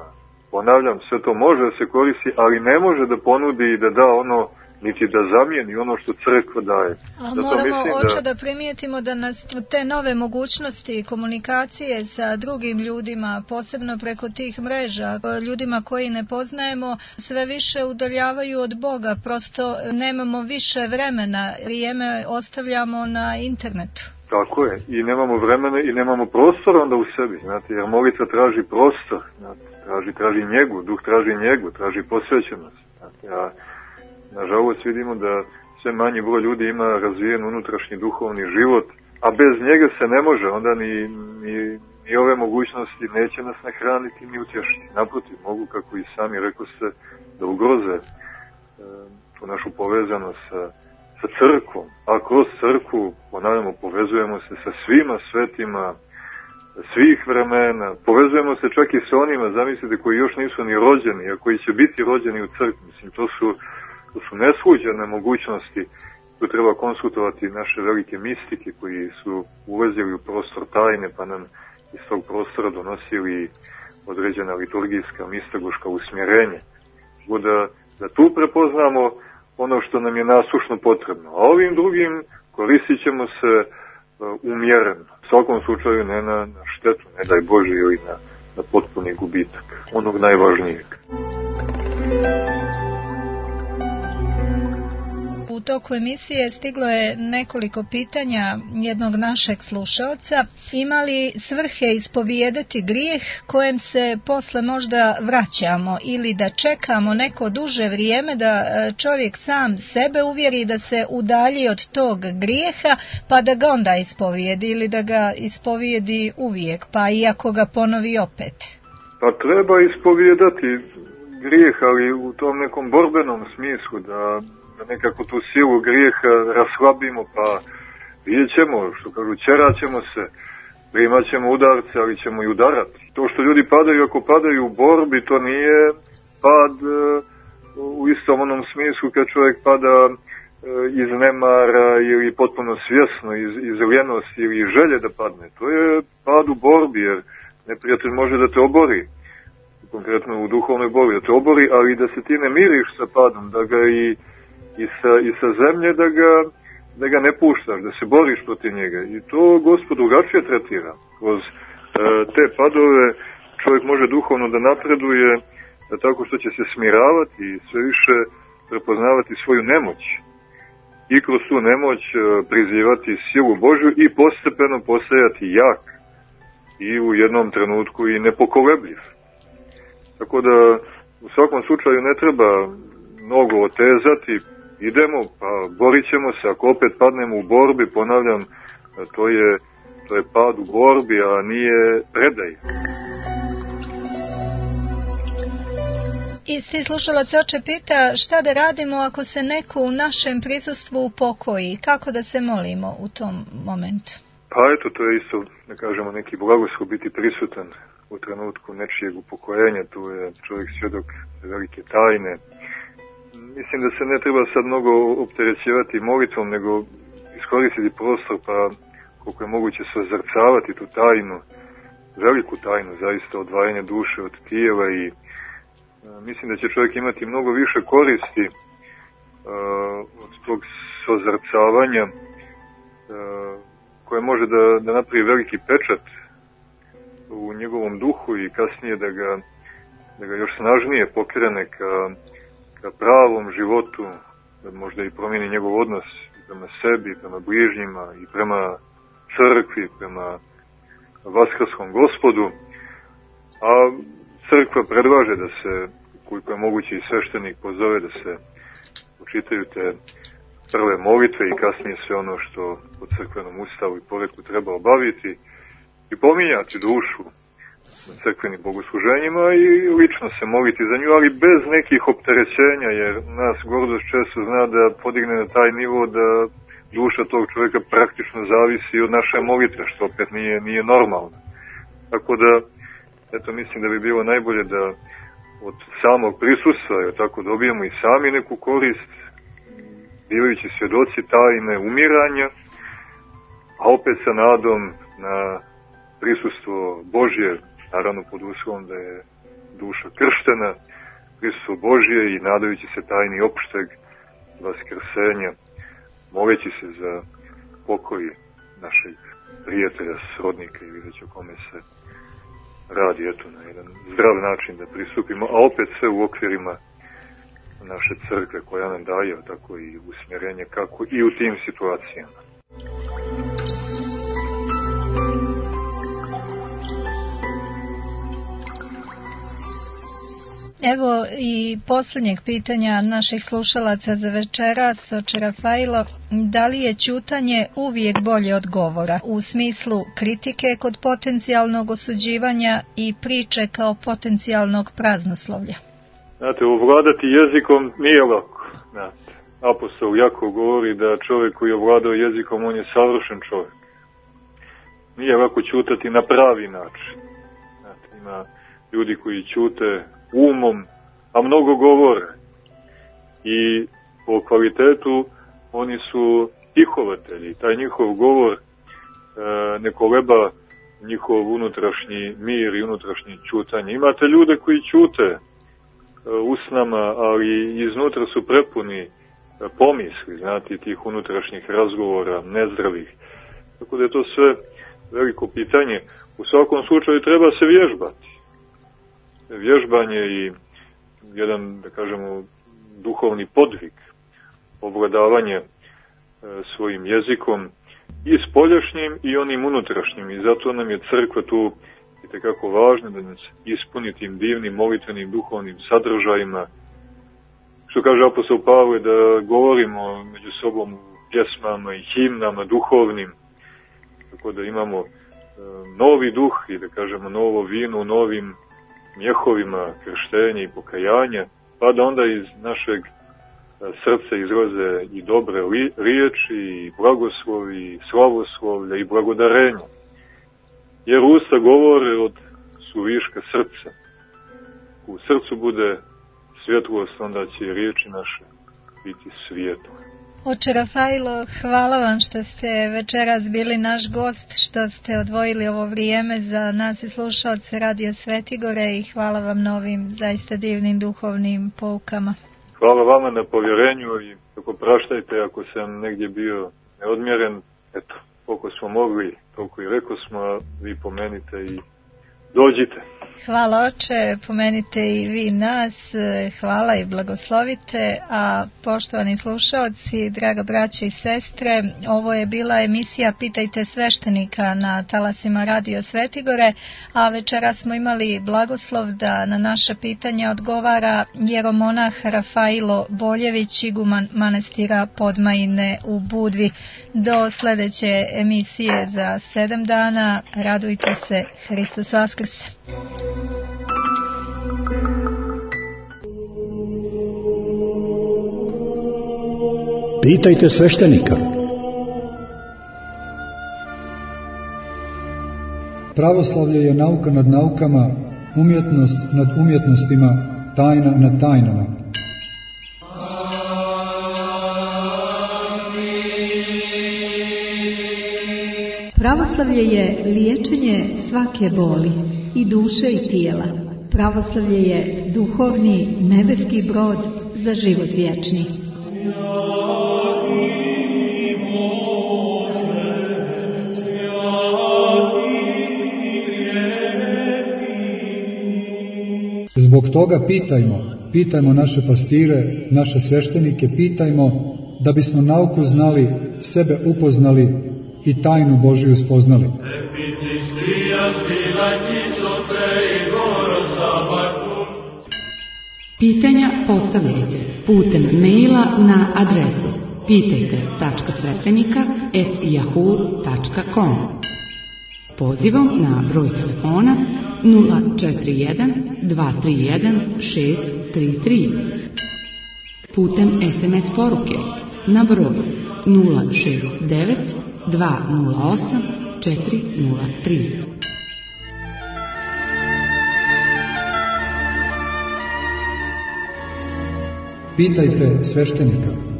Ponavljam, sve to može da se koristi, ali ne može da ponudi i da da ono, niti da zamijeni ono što crkva daje. A moramo oče da primijetimo da nas te nove mogućnosti komunikacije sa drugim ljudima, posebno preko tih mreža, ljudima koji ne poznajemo, sve više udaljavaju od Boga. Prosto nemamo više vremena, vrijeme ostavljamo na internetu. Tako je, i nemamo vremena i nemamo prostora onda u sebi, znate, jer molitva traži prostor, znate, traži njegu, duh traži njegu, traži posvećenost. Znate, a nažalost vidimo da sve manji broj ljudi ima razvijen unutrašnji duhovni život, a bez njega se ne može, onda ni ove mogućnosti neće nas nahraniti ni utješiti. Naprotiv, mogu, kako i sami rekoste, da ugroze tu našu povezanost sa crkvom, a kroz crkvu, ponavljamo, povezujemo se sa svima svetima, svih vremena, povezujemo se čak i sa onima, zamislite, koji još nisu ni rođeni, a koji će biti rođeni u crkvi. Mislim, to su nesluđene mogućnosti. Tu treba konsultovati naše velike mistike koji su ulazili u prostor tajne, pa nam iz tog prostora donosili određena liturgijska, mistagoška usmjerenja. Da tu prepoznamo ono što nam je nasušno potrebno. A ovim drugim koristit ćemo se umjereno. U svakom slučaju ne na štetu, ne daj Bože, ili na potpuni gubitak onog najvažnijeg. U toku emisije stiglo je nekoliko pitanja jednog našeg slušalca. Ima li svrhe ispovijedati grijeh kojem se posle možda vraćamo ili da čekamo neko duže vrijeme da čovjek sam sebe uvjeri da se udalji od tog grijeha pa da ga onda ispovijedi ili da ga ispovijedi uvijek pa iako ga ponovi opet? Pa treba ispovijedati grijeh, ali u tom nekom borbenom smislu da nekako tu silu grijeha raslabimo, pa vidjet ćemo, što kažu, ćeraćemo se, primat ćemo udarce, ali ćemo i udarati. To što ljudi padaju, ako padaju u borbi, to nije pad u istom onom smislu kad čovjek pada iz nemara ili potpuno svjesno, iz ljenosti ili želje da padne. To je pad u borbi, jer neprijatelj može da te obori, konkretno u duhovnoj borbi, da te obori, ali da se ti ne miriš sa padom, da ga i sa zemlje da ga ne puštaš, da se boriš protiv njega. I to Gospod drugačije tretira. Kroz te padove čovjek može duhovno da napreduje tako što će se smiravati i sve više prepoznavati svoju nemoć. I kroz tu nemoć prizivati silu Božju i postepeno postajati jak i u jednom trenutku i nepokolebljiv. Tako da u svakom slučaju ne treba mnogo otezati, idemo, pa borit ćemo se, ako opet padnemo u borbi, ponavljam, to je pad u borbi, a nije predaj. Isti slušalac oče pita šta da radimo ako se neko u našem prisustvu upokoji, kako da se molimo u tom momentu? Pa eto, to je isto, da kažemo, neki blagoslov biti prisutan u trenutku nečijeg upokojenja, tu je čovjek svjedok velike tajne. Mislim da se ne treba sad mnogo opterećivati molitvom, nego iskoristiti prostor pa koliko je moguće sazrcavati tu tajnu, veliku tajnu, zaista odvajanje duše od tijela i mislim da će čovjek imati mnogo više koristi od tog sazrcavanja koje može da napravi veliki pečat u njegovom duhu i kasnije da ga još snažnije pokrene ka pravom životu, da možda i promijeni njegov odnos prema sebi, prema bližnjima i prema crkvi, prema vaskrskom Gospodu. A crkva predlaže da se, koliko je moguće i sveštenik pozove da se učitaju te prve molitve i kasnije sve ono što po crkvenom ustavu i poretku treba obaviti i pominjati dušu na crkvenim bogosluženjima i lično se moliti za nju, ali bez nekih opterećenja, jer nas gordost često zna da podigne na taj nivo da duša tog čovjeka praktično zavisi od naše molitve, što opet nije normalno. Tako da, eto, mislim da bi bilo najbolje da od samog prisustva, tako dobijemo i sami neku korist, bivajući svjedoci tajne umiranja, a opet sa nadom na prisustvo Božje, naravno pod uslovom da je duša krštena, prisustvo Božje i nadajući se tajni opšteg vaskrsenja, moleći se za pokoj našeg prijatelja, srodnika ili već o kome se radi, eto, na jedan zdrav način da pristupimo, a opet sve u okvirima naše crkve koja nam daje tako i usmjerenje kako i u tim situacijama. Evo i posljednjeg pitanja naših slušalaca za večeras, oče Rafailo, da li je ćutanje uvijek bolje od govora u smislu kritike kod potencijalnog osuđivanja i priče kao potencijalnog praznoslovlja? Znate, ovladati jezikom nije lako. Znate, apostol Jakov govori da čovjek koji je ovladao jezikom, on je savršen čovjek. Nije lako ćutati na pravi način. Znate, ima ljudi koji ćute umom, a mnogo govore. I po kvalitetu oni su tihovatelji. Taj njihov govor ne koleba njihov unutrašnji mir i unutrašnji ćutanje. Imate ljude koji ćute usnama, ali iznutra su prepuni pomisli, znate, tih unutrašnjih razgovora, nezdravih. Tako da je to sve veliko pitanje. U svakom slučaju treba se vježbati. Vježbanje i jedan, da kažemo, duhovni podvig, ovladavanje svojim jezikom i spoljašnjim i onim unutrašnjim. I zato nam je crkva tu itekako važna da nas ispuni tim divnim molitvenim duhovnim sadržajima. Što kaže apostol Pavle, da govorimo među sobom u pjesmama i himnama duhovnim, tako da imamo novi duh i da kažemo novo vino u novim mjehovima krštenja i pokajanja, pa da onda iz našeg srca izlaze i dobre riječi, i blagoslovi, i slavoslovlja, i blagodarenja. Jer usta govore od suviška srca. U srcu bude svjetlost, onda će riječi naše biti svijetlo. Oče Rafailo, hvala vam što ste večeras bili naš gost, što ste odvojili ovo vrijeme za nas i slušalce Radio Svetigore i hvala vam na ovim zaista divnim duhovnim poukama. Hvala vama na povjerenju i tako praštajte ako sam negdje bio neodmjeren. Eto, koliko smo mogli, toliko i rekao smo, a vi pomenite i dođite. Hvala oče, pomenite i vi nas, hvala i blagoslovite, a poštovani slušaoci, draga braća i sestre, ovo je bila emisija Pitajte sveštenika na talasima Radio Svetigore, a večera smo imali blagoslov da na naša pitanja odgovara jeromonah Rafailo Boljević, iguman manastira Podmajine u Budvi. Do sljedeće emisije za 7 dana, radujte se, Hristos Vaskrse! Pitajte sveštenika. Pravoslavlje je nauka nad naukama, umjetnost nad umjetnostima, tajna nad tajnama. Pravoslavlje je liječenje svake boli, i duše i tijela. Pravoslavlje je duhovni nebeski brod za život vječni. Zbog toga pitajmo naše pastire, naše sveštenike, pitajmo da bismo nauku znali, sebe upoznali i tajnu Božiju spoznali. Pitanja postavljajte putem maila na adresu pitajte.sveštenika@yahoo.com. Pozivom na broj telefona 041 231 633. Putem SMS poruke na broj 069 208 403. Pitajte sveštenika.